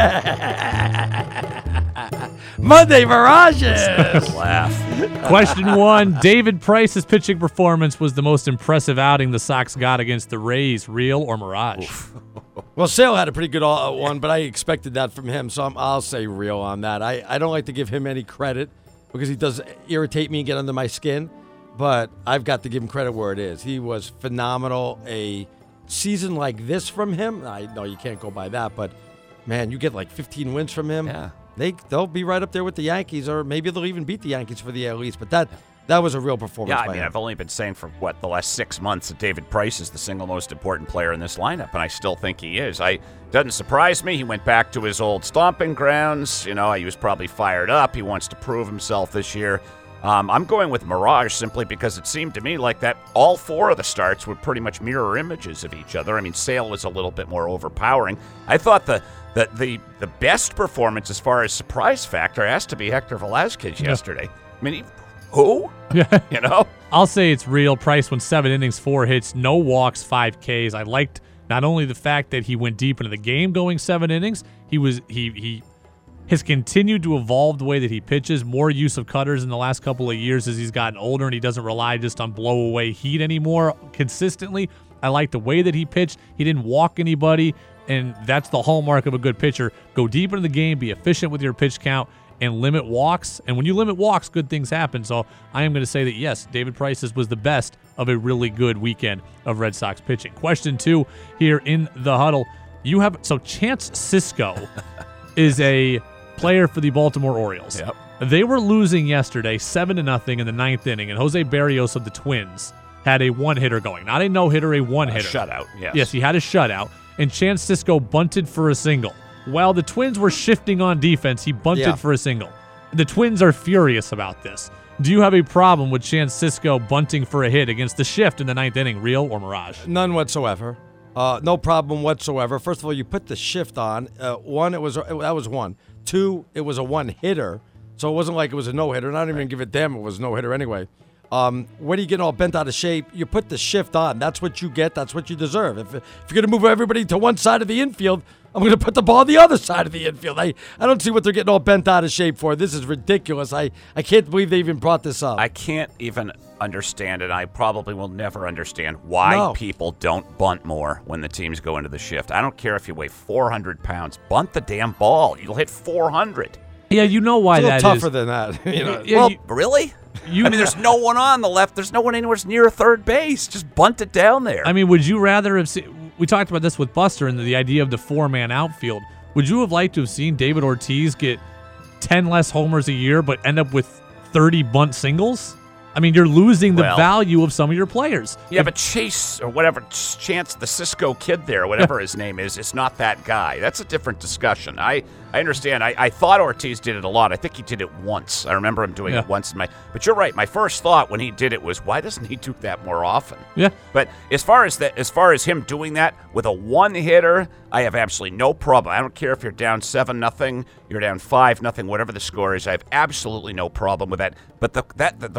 Yeah. Monday Mirages. Laugh. Question one: David Price's pitching performance was the most impressive outing the Sox got against the Rays. Real or mirage? Well, Sale had a pretty good uh, one, but I expected that from him, so I'm, I'll say real on that. I, I don't like to give him any credit because he does irritate me and get under my skin, but I've got to give him credit where it is. He was phenomenal. A season like this from him, I know you can't go by that, but man, you get like fifteen wins from him. Yeah. They they'll be right up there with the Yankees, or maybe they'll even beat the Yankees for the A L East. But that that was a real performance. Yeah, I by mean, him. I've only been saying for, what, the last six months that David Price is the single most important player in this lineup, and I still think he is. I doesn't surprise me. He went back to his old stomping grounds. You know, he was probably fired up. He wants to prove himself this year. Um, I'm going with Mirage simply because it seemed to me like that all four of the starts were pretty much mirror images of each other. I mean, Sale was a little bit more overpowering. I thought the the the, the best performance as far as surprise factor has to be Hector Velasquez yesterday. I mean, he, who? Yeah. You know? I'll say it's real. Price went seven innings, four hits, no walks, five Ks. I liked not only the fact that he went deep into the game going seven innings, he was he he has continued to evolve the way that he pitches, more use of cutters in the last couple of years as he's gotten older, and he doesn't rely just on blow away heat anymore consistently. I like the way that he pitched. He didn't walk anybody, and that's the hallmark of a good pitcher. Go deep into the game, be efficient with your pitch count, and limit walks. And when you limit walks, good things happen. So I am going to say that, yes, David Price's was the best of a really good weekend of Red Sox pitching. Question two here in the huddle. You have so Chance Sisco is a player for the Baltimore Orioles. Yep. They were losing yesterday seven to nothing in the ninth inning, and Jose Barrios of the Twins had a one-hitter going. Not a no-hitter, a one-hitter. Shutout, yes. Yes, he had a shutout, and Chance Sisco bunted for a single. While the Twins were shifting on defense, he bunted Yeah. for a single. The Twins are furious about this. Do you have a problem with Chance Sisco bunting for a hit against the shift in the ninth inning, real or mirage? None whatsoever. Uh, no problem whatsoever. First of all, you put the shift on. Uh, one, it was that was one. Two, it was a one hitter, so it wasn't like it was a no hitter. And I don't even give a damn if it was no hitter anyway. Um, when are you getting all bent out of shape? You put the shift on. That's what you get. That's what you deserve. If if you're gonna move everybody to one side of the infield, I'm gonna put the ball on the other side of the infield. I, I don't see what they're getting all bent out of shape for. This is ridiculous. I, I can't believe they even brought this up. I can't even understand it. I probably will never understand why No. people don't bunt more when the teams go into the shift. I don't care if you weigh four hundred pounds. Bunt the damn ball. You'll hit four hundred. Yeah, you know why it's a little that tougher is. than that. You know, Yeah, Well, you- really? You- I mean, there's no one on the left. There's no one anywhere near third base. Just bunt it down there. I mean, would you rather have seen? We talked about this with Buster and the idea of the four-man outfield. Would you have liked to have seen David Ortiz get ten less homers a year, but end up with thirty bunt singles? I mean, you're losing the Well- value of some of your players. yeah, If- but Chase or whatever, Chance, the Cisco kid there, whatever his name is, is not that guy. That's a different discussion. I, I understand. I, I thought Ortiz did it a lot. I think he did it once. I remember him doing Yeah. it once in my. But you're right. My first thought when he did it was, why doesn't he do that more often? yeah, But as far as that, as far as him doing that with a one hitter, I have absolutely no problem. I don't care if you're down seven nothing, you're down five nothing, whatever the score is. I have absolutely no problem with that. But the that the, the real question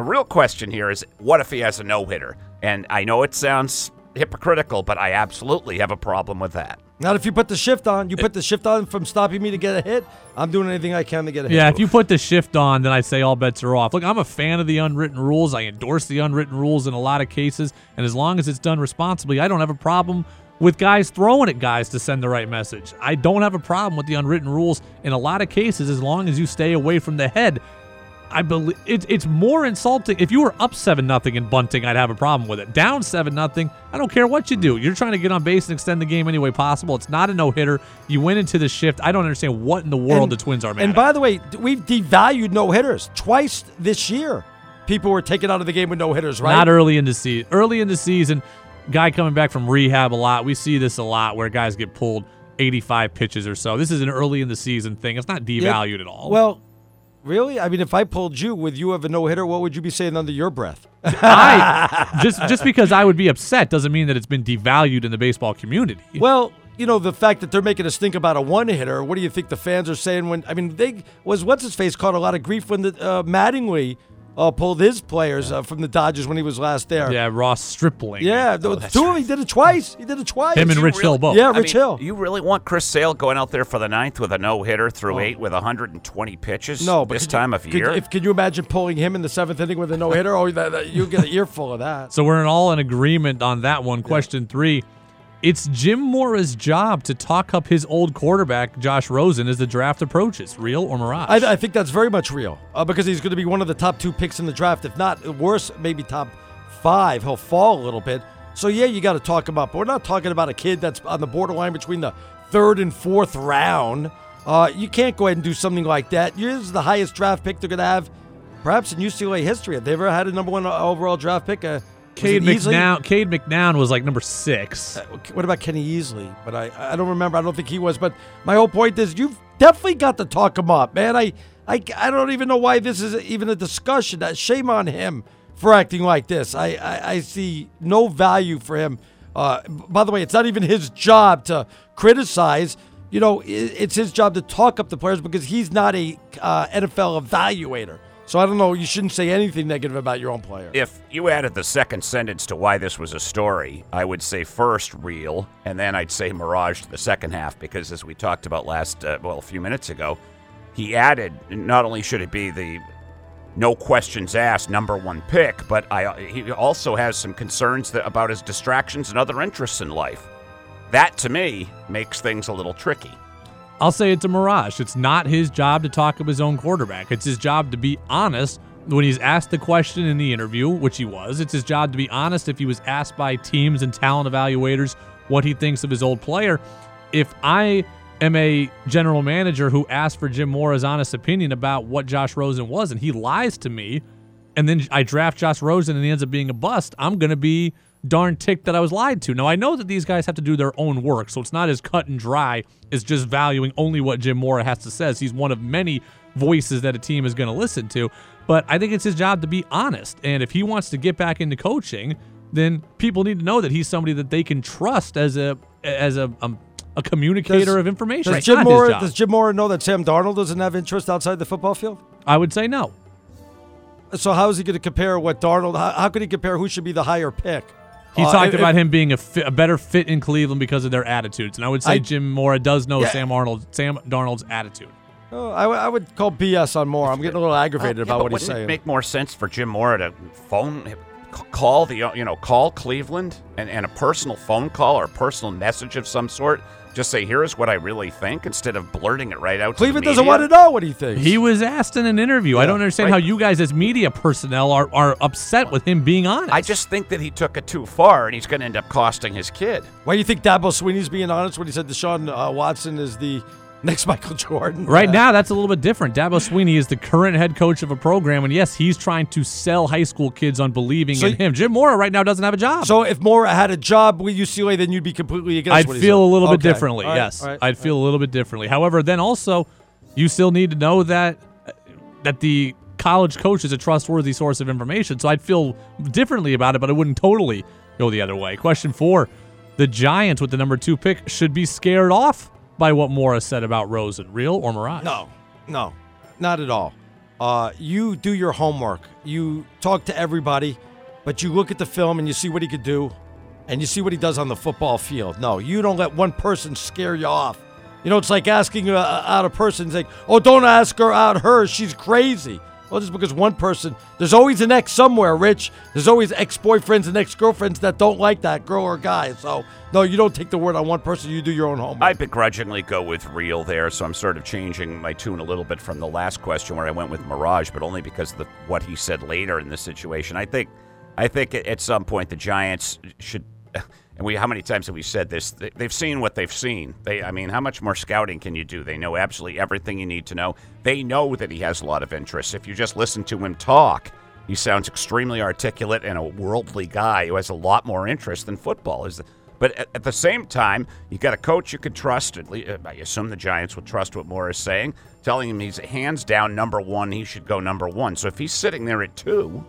question here is, what if he has a no-hitter? And I know it sounds hypocritical, but I absolutely have a problem with that. Not if you put the shift on. You put the shift on from stopping me to get a hit. I'm doing anything I can to get a hit. Yeah, if you put the shift on, then I say all bets are off. Look, I'm a fan of the unwritten rules. I endorse the unwritten rules in a lot of cases, and as long as it's done responsibly, I don't have a problem with guys throwing at guys to send the right message. I don't have a problem with the unwritten rules in a lot of cases as long as you stay away from the head. I believe it, it's more insulting. If you were up seven nothing in bunting, I'd have a problem with it. Down seven nothing, I don't care what you do. You're trying to get on base and extend the game any way possible. It's not a no-hitter. You went into the shift. I don't understand what in the world And- the Twins are mad And at. by the way, we've devalued no-hitters twice this year. People were taken out of the game with no-hitters, right? Not early in the season. Early in the season, guy coming back from rehab a lot. We see this a lot where guys get pulled eighty-five pitches or so. This is an early in the season thing. It's not devalued Yeah. at all. Well, really? I mean, if I pulled you with you have a no-hitter, what would you be saying under your breath? I just just because I would be upset doesn't mean that it's been devalued in the baseball community. Well, you know, the fact that they're making us think about a one-hitter, what do you think the fans are saying when, I mean, they, was what's-his-face caught a lot of grief when the uh, Mattingly uh, pulled his players uh, from the Dodgers when he was last there. Yeah, Ross Stripling. Yeah, the, two of them, he did it twice. He did it twice. Him and You Rich really- Hill both. Yeah, I Rich mean, Hill. You really want Chris Sale going out there for the ninth with a no-hitter through eight with one hundred twenty pitches No, but this could you- time of could- year? If, can you imagine pulling him in the seventh inning with a no-hitter? Oh, that, that, you'll get an earful of that. So we're in all in agreement on that one. Question three. It's Jim Mora's job to talk up his old quarterback, Josh Rosen, as the draft approaches. Real or mirage? I, I think that's very much real uh, because he's going to be one of the top two picks in the draft. If not worse, maybe top five. He'll fall a little bit. So, yeah, you got to talk him up. But we're not talking about a kid that's on the borderline between the third and fourth round. Uh, you can't go ahead and do something like that. This is the highest draft pick they're going to have, perhaps in U C L A history. Have they ever had a number one overall draft pick? Uh, was Cade it Easley? McNown, Cade McNown was like number six. Uh, What about Kenny Easley? But I, I don't remember. I don't think he was. But my whole point is you've definitely got to talk him up, man. I, I, I don't even know why this is even a discussion. That shame on him for acting like this. I, I, I see no value for him. Uh, by the way, it's not even his job to criticize. You know, it, it's his job to talk up the players because he's not a uh, N F L evaluator. So I don't know. You shouldn't say anything negative about your own player. If you added the second sentence to why this was a story, I would say first real, and then I'd say mirage to the second half, because as we talked about last, uh, well, a few minutes ago, he added not only should it be the no questions asked number one pick, but I, he also has some concerns that, about his distractions and other interests in life. That, to me, makes things a little tricky. I'll say it's a mirage. It's not his job to talk up his own quarterback. It's his job to be honest when he's asked the question in the interview, which he was. It's his job to be honest if he was asked by teams and talent evaluators what he thinks of his old player. If I am a general manager who asked for Jim Mora's honest opinion about what Josh Rosen was, and he lies to me, and then I draft Josh Rosen and he ends up being a bust, I'm going to be darn ticked that I was lied to. Now, I know that these guys have to do their own work, so it's not as cut and dry as just valuing only what Jim Mora has to say. He's one of many voices that a team is going to listen to, but I think it's his job to be honest, and if he wants to get back into coaching, then people need to know that he's somebody that they can trust as a as a um, a communicator Does- of information. Does It's Jim not his Mora job. does Jim Mora know that Sam Darnold doesn't have interest outside the football field? I would say no. So how is he going to compare what Darnold? How, how could he compare who should be the higher pick? He Uh, talked if- about him being a, fit, a better fit in Cleveland because of their attitudes, and I would say I- Jim Mora does know Yeah. Sam Arnold, Sam Darnold's attitude. Oh, I, w- I would call B S on Moore. I'm getting a little aggravated Yeah, about but what he's wouldn't saying. it make more sense for Jim Mora to phone, c- call the, you know, call Cleveland and, and a personal phone call or a personal message of some sort? Just say, here's what I really think, instead of blurting it right out Cleveland to the doesn't media. want to know what he thinks. He was asked in an interview. I Yeah, don't understand right. how you guys as media personnel are, are upset with him being honest. I just think that he took it too far, and he's going to end up costing his kid. Why do you think Dabo Sweeney's being honest when he said Deshaun uh, Watson is the next Michael Jordan? Right Uh, now, that's a little bit different. Dabo Sweeney is the current head coach of a program, and yes, he's trying to sell high school kids on believing So in y- him. Jim Mora right now doesn't have a job. So if Mora had a job with U C L A, then you'd be completely against I'd what he feel said. a little bit Okay. differently. All right, Yes, all right, I'd all feel a little bit differently. However, then also, you still need to know that that the college coach is a trustworthy source of information. So I'd feel differently about it, but I wouldn't totally go the other way. Question four: the Giants with the number two pick should be scared off by what Mora said about Rosen. Real or mirage? No, no, not at all. Uh, you do your homework. You talk to everybody, but you look at the film and you see what he could do, and you see what he does on the football field. No, you don't let one person scare you off. You know, it's like asking uh, out a person. It's like, oh, don't ask her out her. She's crazy. Well, just because one person, there's always an ex somewhere, Rich. There's always ex-boyfriends and ex-girlfriends that don't like that girl or guy. So, no, you don't take the word on one person. You do your own homework. I begrudgingly go with real there, so I'm sort of changing my tune a little bit from the last question where I went with Mirage, but only because of the, what he said later in this situation. I think, I think at some point the Giants should. And we, how many times have we said this? They've seen what they've seen. They, I mean, how much more scouting can you do? They know absolutely everything you need to know. They know that he has a lot of interest. If you just listen to him talk, he sounds extremely articulate and a worldly guy who has a lot more interest than football. Is, but at, at the same time, you got a coach you could trust. At least, I assume the Giants would trust what Moore is saying, telling him he's hands down number one. He should go number one. So if he's sitting there at two.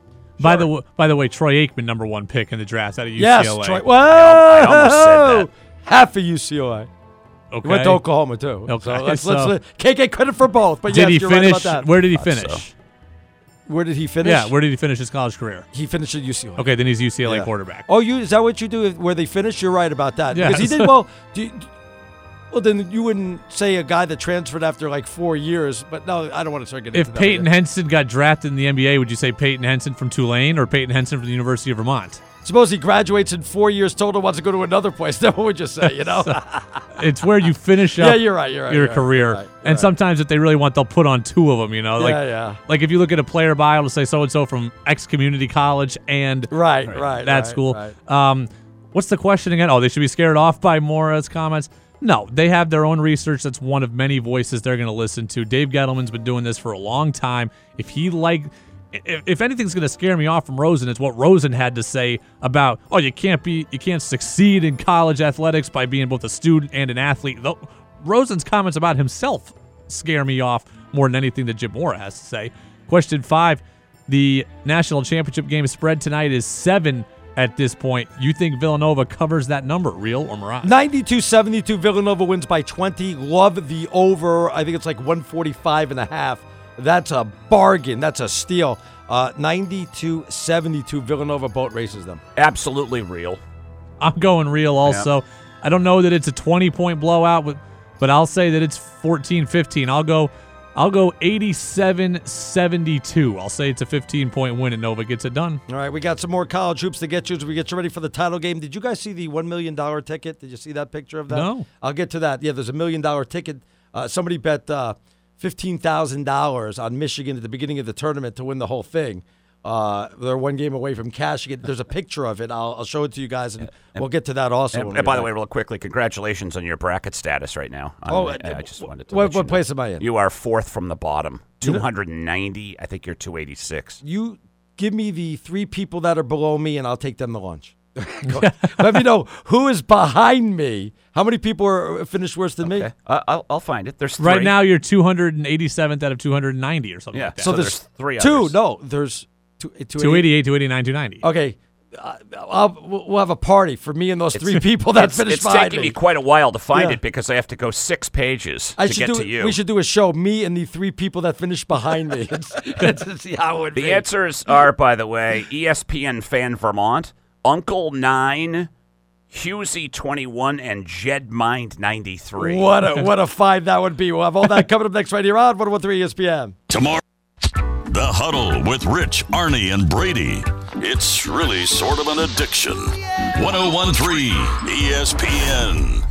By the w- by the way, Troy Aikman, number one pick in the draft out of U C L A. Yes, Troy. Whoa! I almost said that. Half of U C L A. Okay. He went to Oklahoma too. Okay. So let's, So- let's, let's can't get credit for both. But Did yes, he you're finish? right about that. Where did he Thought finish? so. Where did he finish? Yeah, where did he finish his college career? he finished at U C L A. Okay, then he's U C L A Yeah. quarterback. Oh, you is that what you do? if- Where they finish? You're right about that. Yes. Because he did well. Do you, well, then you wouldn't say a guy that transferred after like four years. But no, I don't want to start getting If into that Peyton either. Henson got drafted in the N B A, would you say Peyton Henson from Tulane or Peyton Henson from the University of Vermont? Suppose he graduates in four years total, wants to go to another place. Then what would you say? You know? It's where you finish up Yeah, you're right, you're right, your you're right, career. you're right, you're and right. sometimes if they really want, they'll put on two of them, you know? Like, Yeah, yeah. Like if you look at a player bio, it'll say so-and-so from X community college and Right, right, that right, school. right. Um, what's the question again? Oh, they should be scared off by Mora's comments? No, they have their own research. That's one of many voices they're going to listen to. Dave Gettleman's been doing this for a long time. If he like, if, if anything's going to scare me off from Rosen, it's what Rosen had to say about, oh, you can't be, you can't succeed in college athletics by being both a student and an athlete. Though Rosen's comments about himself scare me off more than anything that Jim Mora has to say. Question five: the national championship game spread tonight is seven. At this point, you think Villanova covers that number, real or mirage? ninety-two seventy-two, Villanova wins by twenty. Love the over. I think it's like one forty-five and a half. That's a bargain. That's a steal. Uh, ninety-two seventy-two, Villanova boat races them. Absolutely real. I'm going real also. I don't know that it's a twenty-point blowout, but, but I'll say that it's fourteen fifteen. I'll go I'll go eighty-seven seventy-two. I'll say it's a fifteen-point win and Nova gets it done. All right, we got some more college hoops to get you as we get you ready for the title game. Did you guys see the one million dollars ticket? Did you see that picture of that? No. I'll get to that. Yeah, there's a million dollar ticket. Uh, somebody bet uh, fifteen thousand dollars on Michigan at the beginning of the tournament to win the whole thing. Uh, they're one game away from cashing it. There's a picture of it. I'll, I'll show it to you guys, and we'll get to that also. And, when and we by get the way, back. real quickly, congratulations on your bracket status right now. Oh, I, uh, I just wanted to. what- let you what know. place am I in? You are fourth from the bottom, You know- two hundred ninety. I think you're two eighty-six. you give me the three people that are below me, and I'll take them to lunch. Let me know who is behind me. How many people are finished worse than me? Okay, uh, I'll I'll find it. There's three. Right now, you're two hundred eighty-seventh out of two hundred ninety or something Yeah, like that. So, So there's, there's three two. others. No, there's two. two eighty-eight, two eighty-nine, two ninety. Okay, uh, I'll, we'll have a party for me and those three people that it's, finished it's behind taking me. me quite a while to find Yeah. it because I have to go six pages I to should get do. to you. We should do a show. Me and the three people that finished behind me. It's, it's, to see how it would The be. answers are, by the way, E S P N Fan Vermont, Uncle nine, Husey twenty-one, and Jed Mind ninety-three. What a what a find that would be. We'll have all that coming up next right here on one oh one three E S P N. Tomorrow, The Huddle with Rich, Arnie, and Brady. It's really sort of an addiction. one oh one three E S P N.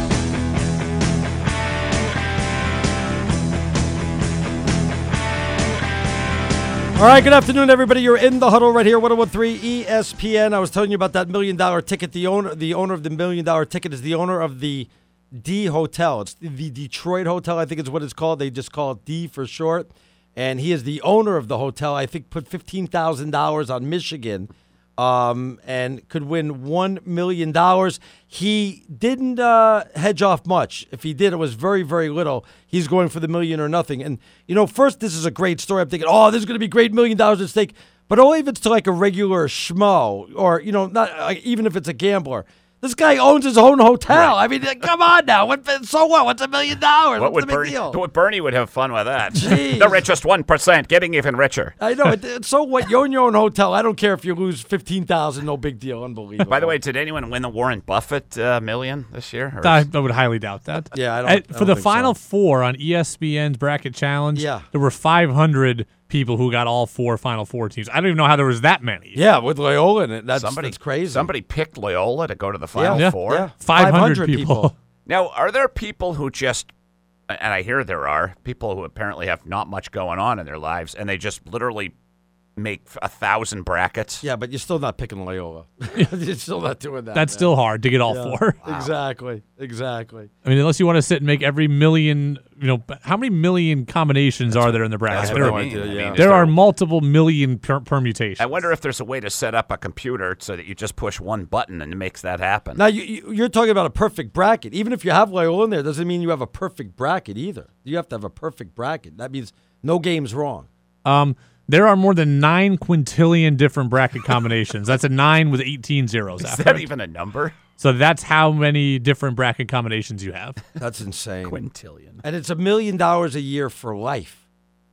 All right, good afternoon, everybody. You're in the huddle right here, one oh one three E S P N. I was telling you about that million dollar ticket. The owner, the owner of the million dollar ticket is the owner of the D Hotel. It's the Detroit Hotel, I think is what it's called. They just call it D for short. And he is the owner of the hotel. I think put fifteen thousand dollars on Michigan um, and could win one million dollars. He didn't uh, hedge off much. If he did, it was very, very little. He's going for the million or nothing. And, you know, first, this is a great story. I'm thinking, oh, this is going to be great, million dollars at stake. But only if it's to like a regular schmo or, you know, not uh, even if it's a gambler. This guy owns his own hotel. Right. I mean, come on now. What, so what? What's a million dollars? What What's would the big Bernie? deal? What Bernie would have fun with that? Jeez. The richest one percent getting even richer. I know. It, so what? You own your own hotel. I don't care if you lose fifteen thousand. No big deal. Unbelievable. By the way, did anyone win the Warren Buffett uh, million this year? Or I, I would highly doubt that. Yeah, I don't- Uh, I For don't the think final so. four on E S P N's bracket challenge, Yeah. there were five hundred people who got all four Final Four teams. I don't even know how there was that many. yeah, with Loyola in it, that's somebody that's crazy. Somebody picked Loyola to go to the Final yeah, Four. Yeah, five hundred people. Now, are there people who just, and I hear there are, people who apparently have not much going on in their lives, and they just literally make a thousand brackets? Yeah, but you're still not picking Loyola. You're still not doing that. That's man. still hard to get all Yeah. four. Exactly. Exactly. I mean, unless you want to sit and make every million, you know, how many million combinations are there in the bracket? That's There, what are, I mean. idea, I yeah. mean, is there are multiple million per- permutations. I wonder if there's a way to set up a computer so that you just push one button and it makes that happen. Now you, you you're talking about a perfect bracket. Even if you have Loyola in there, doesn't mean you have a perfect bracket either. You have to have a perfect bracket. That means no game's wrong. Um, there are more than nine quintillion different bracket combinations. That's a nine with eighteen zeros Is after that it. even a number? So that's how many different bracket combinations you have. That's insane. Quintillion. And it's a million dollars a year for life.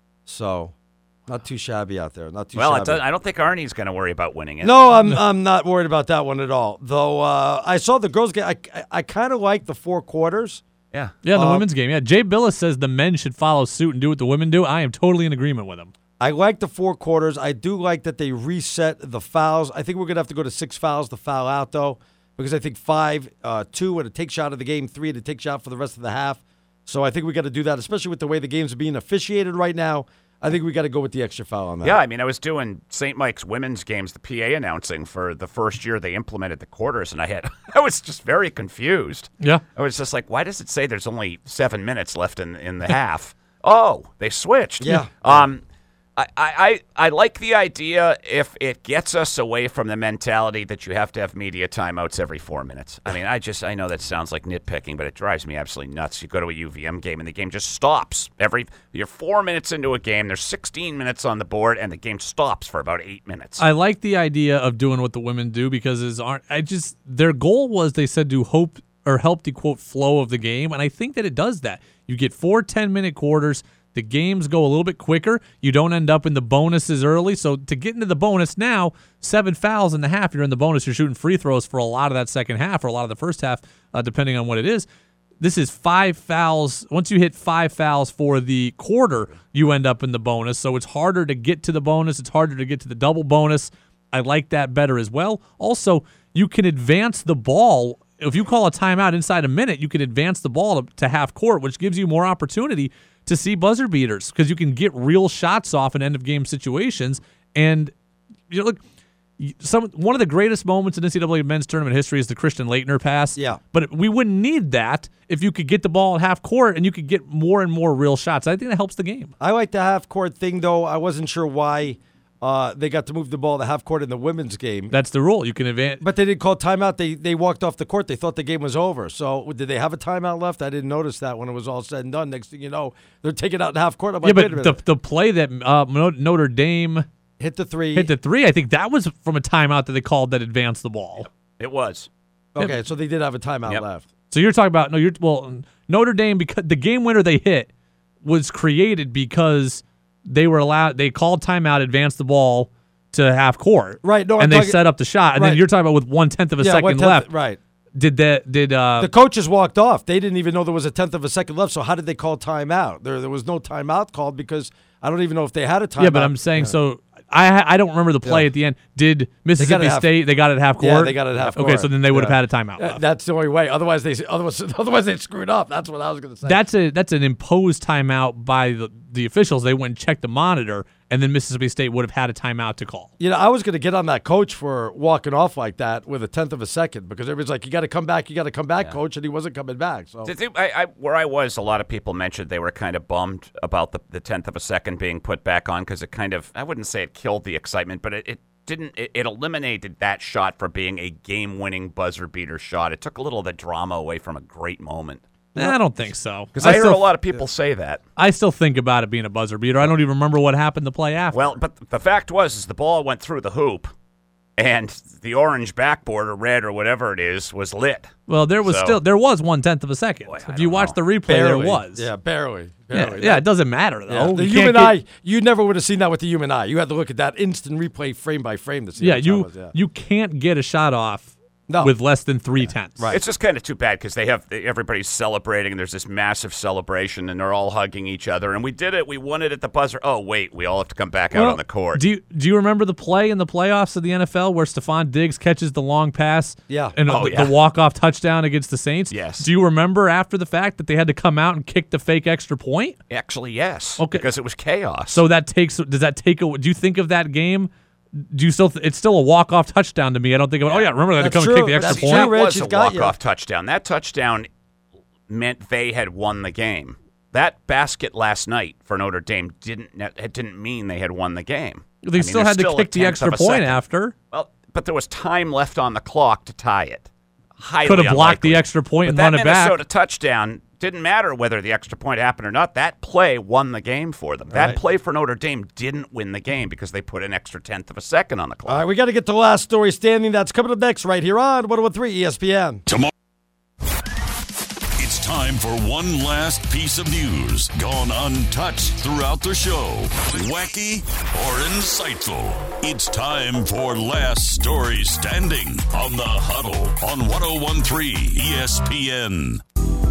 So, not too shabby out there. Not too Well, it shabby. does, I don't think Arnie's going to worry about winning it. No, I'm I'm not worried about that one at all. Though uh, I saw the girls get. I I, I kind of like the four quarters. Yeah. Yeah, the Um, women's game. Yeah, Jay Billis says the men should follow suit and do what the women do. I am totally in agreement with him. I like the four quarters. I do like that they reset the fouls. I think we're gonna have to go to six fouls to foul out though, because I think five, uh, two, and a take shot of the game, three, and a take shot for the rest of the half. So I think we got to do that, especially with the way the games are being officiated right now. I think we got to go with the extra foul on that. Yeah, I mean, I was doing Saint Mike's women's games, the P A announcing for the first year they implemented the quarters, and I had I was just very confused. Yeah. I was just like, why does it say there's only seven minutes left in in the half? Oh, they switched. Yeah. Um, I, I, I like the idea if it gets us away from the mentality that you have to have media timeouts every four minutes. I mean, I just I know that sounds like nitpicking, but it drives me absolutely nuts. You go to a U V M game and the game just stops. Every you're four minutes into a game, there's sixteen minutes on the board, and the game stops for about eight minutes. I like the idea of doing what the women do because is aren't I just their goal was they said to hope or help the quote flow of the game, and I think that it does that. You get four ten-minute quarters. The games go a little bit quicker. You don't end up in the bonuses early. So to get into the bonus now, seven fouls in the half, you're in the bonus. You're shooting free throws for a lot of that second half or a lot of the first half, uh, depending on what it is. This is five fouls. Once you hit five fouls for the quarter, you end up in the bonus. So it's harder to get to the bonus. It's harder to get to the double bonus. I like that better as well. Also, you can advance the ball. If you call a timeout inside a minute, you can advance the ball to, to half court, which gives you more opportunity to see buzzer beaters because you can get real shots off in end of game situations. And you know, look, some one of the greatest moments in N C double A men's tournament history is the Christian Laettner pass. Yeah. But we wouldn't need that if you could get the ball at half court and you could get more and more real shots. I think that helps the game. I like the half court thing though. I wasn't sure why uh, they got to move the ball to half court in the women's game. That's the rule. You can advance. But they didn't call timeout. They they walked off the court. They thought the game was over. So did they have a timeout left? I didn't notice that when it was all said and done. Next thing you know, they're taking out in half court. I'm Yeah, like, but wait a the minute. the play that uh, Notre Dame hit the three. hit the three, I think that was from a timeout that they called that advanced the ball. It was. Okay, so they did have a timeout Yep. left. So you're talking about no, you're well Notre Dame because the game winner they hit was created because they were allowed. They called timeout, advanced the ball to half court, Right, no, I'm and they talking- set up the shot. And right. then you're talking about with one tenth of a Yeah, second one-tenth- left. Right. Did that? Did uh? The coaches walked off. They didn't even know there was a tenth of a second left. So how did they call timeout? There, there was no timeout called because I don't even know if they had a timeout. yeah, but I'm saying so. I I don't remember the play Yeah. at the end. Did Mississippi half- State? They got it at half court. Yeah, they got it at half Okay, court. so then they would have Yeah. had a timeout. Uh, left. That's the only way. Otherwise, they otherwise otherwise they screwed up. That's what I was going to say. That's a that's an imposed timeout by the, the officials. They went and checked the monitor, and then Mississippi State would have had a timeout to call. You know, I was going to get on that coach for walking off like that with a tenth of a second because everybody's like, "You got to come back, you got to come back, coach," and he wasn't coming back. So Did they- I, I, where I was, a lot of people mentioned they were kind of bummed about the, the tenth of a second being put back on because it kind of, I wouldn't say it killed the excitement, but it, it didn't, it, it eliminated that shot from being a game-winning buzzer beater shot. It took a little of the drama away from a great moment. I don't think so. Because I, hear still, a lot of people say that. I still think about it being a buzzer beater. I don't even remember what happened to play after. Well, but the fact was, is the ball went through the hoop, and the orange backboard or red or whatever it is was lit. Well, there was So- still there was one tenth of a second. Boy, I if you don't watch know. the replay, Barely. there was. Yeah, barely. yeah, barely. yeah, it doesn't matter though. Yeah, the You human can't get- eye, you never would have seen that with the human eye. You had to look at that instant replay frame by frame to see Yeah, what time you it was, yeah. you can't get a shot off No. with less than three tenths. Right. It's just kind of too bad because they have everybody's celebrating and there's this massive celebration and they're all hugging each other and we did it. We won it at the buzzer. Oh wait, we all have to come back out Well, on the court. Do you do you remember the play in the playoffs of the N F L where Stephon Diggs catches the long pass? Yeah. And Oh, the, yeah. the walk-off touchdown against the Saints? Yes. Do you remember after the fact that they had to come out and kick the fake extra point? Actually, yes. Okay. Because it was chaos. So that takes does that take a do you think of that game? Do you still th- it's still a walk-off touchdown to me. I don't think of oh yeah, remember they had to That's come and kick true. the extra That's point? that true, Rich. was He's a got you. walk-off touchdown. That touchdown meant they had won the game. That basket last night for Notre Dame didn't it didn't mean they had won the game. They I mean, still there's had to still a kick the tenth extra of a point second. after. Well, but there was time left on the clock to tie it. Highly Could have blocked unlikely. the extra point But and that run it back. Minnesota touchdown didn't matter whether the extra point happened or not. That play won the game for them. That Right. play for Notre Dame didn't win the game because they put an extra tenth of a second on the clock. All right, we got to get to the last story standing. That's coming up next right here on one oh one three E S P N. Tomorrow. It's time for one last piece of news gone untouched throughout the show. Wacky or insightful? It's time for Last Story Standing on the Huddle on one oh one three E S P N.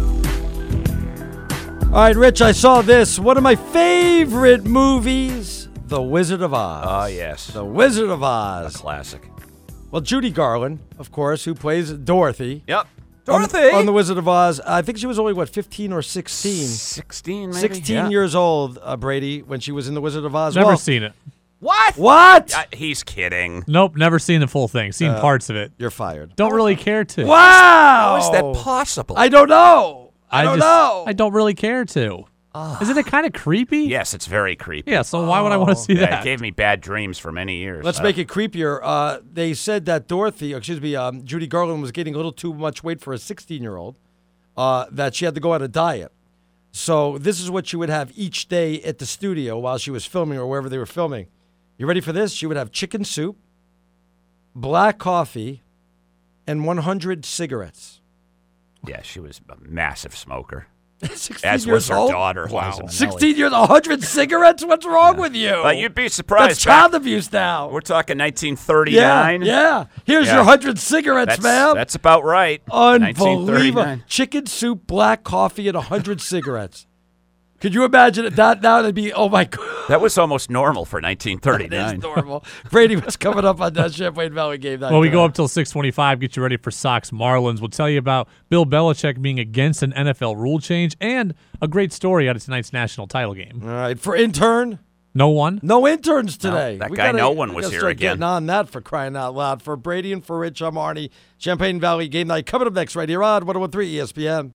All right, Rich, I saw this. One of my favorite movies, The Wizard of Oz. Oh, yes. The Wizard of A Oz. classic. Well, Judy Garland, of course, who plays Dorothy. Yep. on- Dorothy! On, The Wizard of Oz. I think she was only, what, fifteen or sixteen? sixteen, maybe? sixteen Yeah. years old, uh, Brady, when she was in The Wizard of Oz. Never well, seen it. What? What? Uh, he's kidding. Nope, never seen the full thing. Seen Uh, parts of it. You're fired. Don't really care to. Wow. How is that possible? I don't know. I, don't just, know. I don't really care to. Isn't it kind of creepy? Yes, it's very creepy. Yeah, so why would I want to see Yeah, that? it gave me bad dreams for many years. Let's Uh, make it creepier. Uh, they said that Dorothy, excuse me, um, Judy Garland was getting a little too much weight for a sixteen-year-old, uh, that she had to go on a diet. So this is what she would have each day at the studio while she was filming or wherever they were filming. You ready for this? She would have chicken soup, black coffee, and one hundred cigarettes. Yeah, she was a massive smoker. sixteen As years was her old? daughter. Liza Minnelli. sixteen years, one hundred cigarettes? What's wrong with you? Well, you'd be surprised. That's child back- abuse now. We're talking nineteen Yeah, thirty-nine. yeah. Here's Yeah. your one hundred cigarettes, That's, ma'am. that's about right. Unbelievable. nineteen thirty-nine. Chicken soup, black coffee, and one hundred cigarettes. Could you imagine it? That now it'd be, oh my God. That was almost normal for nineteen It thirty-nine. is normal. Brady was coming up on that Champlain Valley game. That Well, we day. go up till six twenty-five. Get you ready for Sox Marlins. We'll tell you about Bill Belichick being against an N F L rule change and a great story out of tonight's national title game. All right. For intern, No one. no interns today. that We guy gotta- no one we was gotta here start again. Getting on that for crying out loud. For Brady and for Rich, I'm Arnie. Champaign Valley game night coming up next right here on one oh one three E S P N.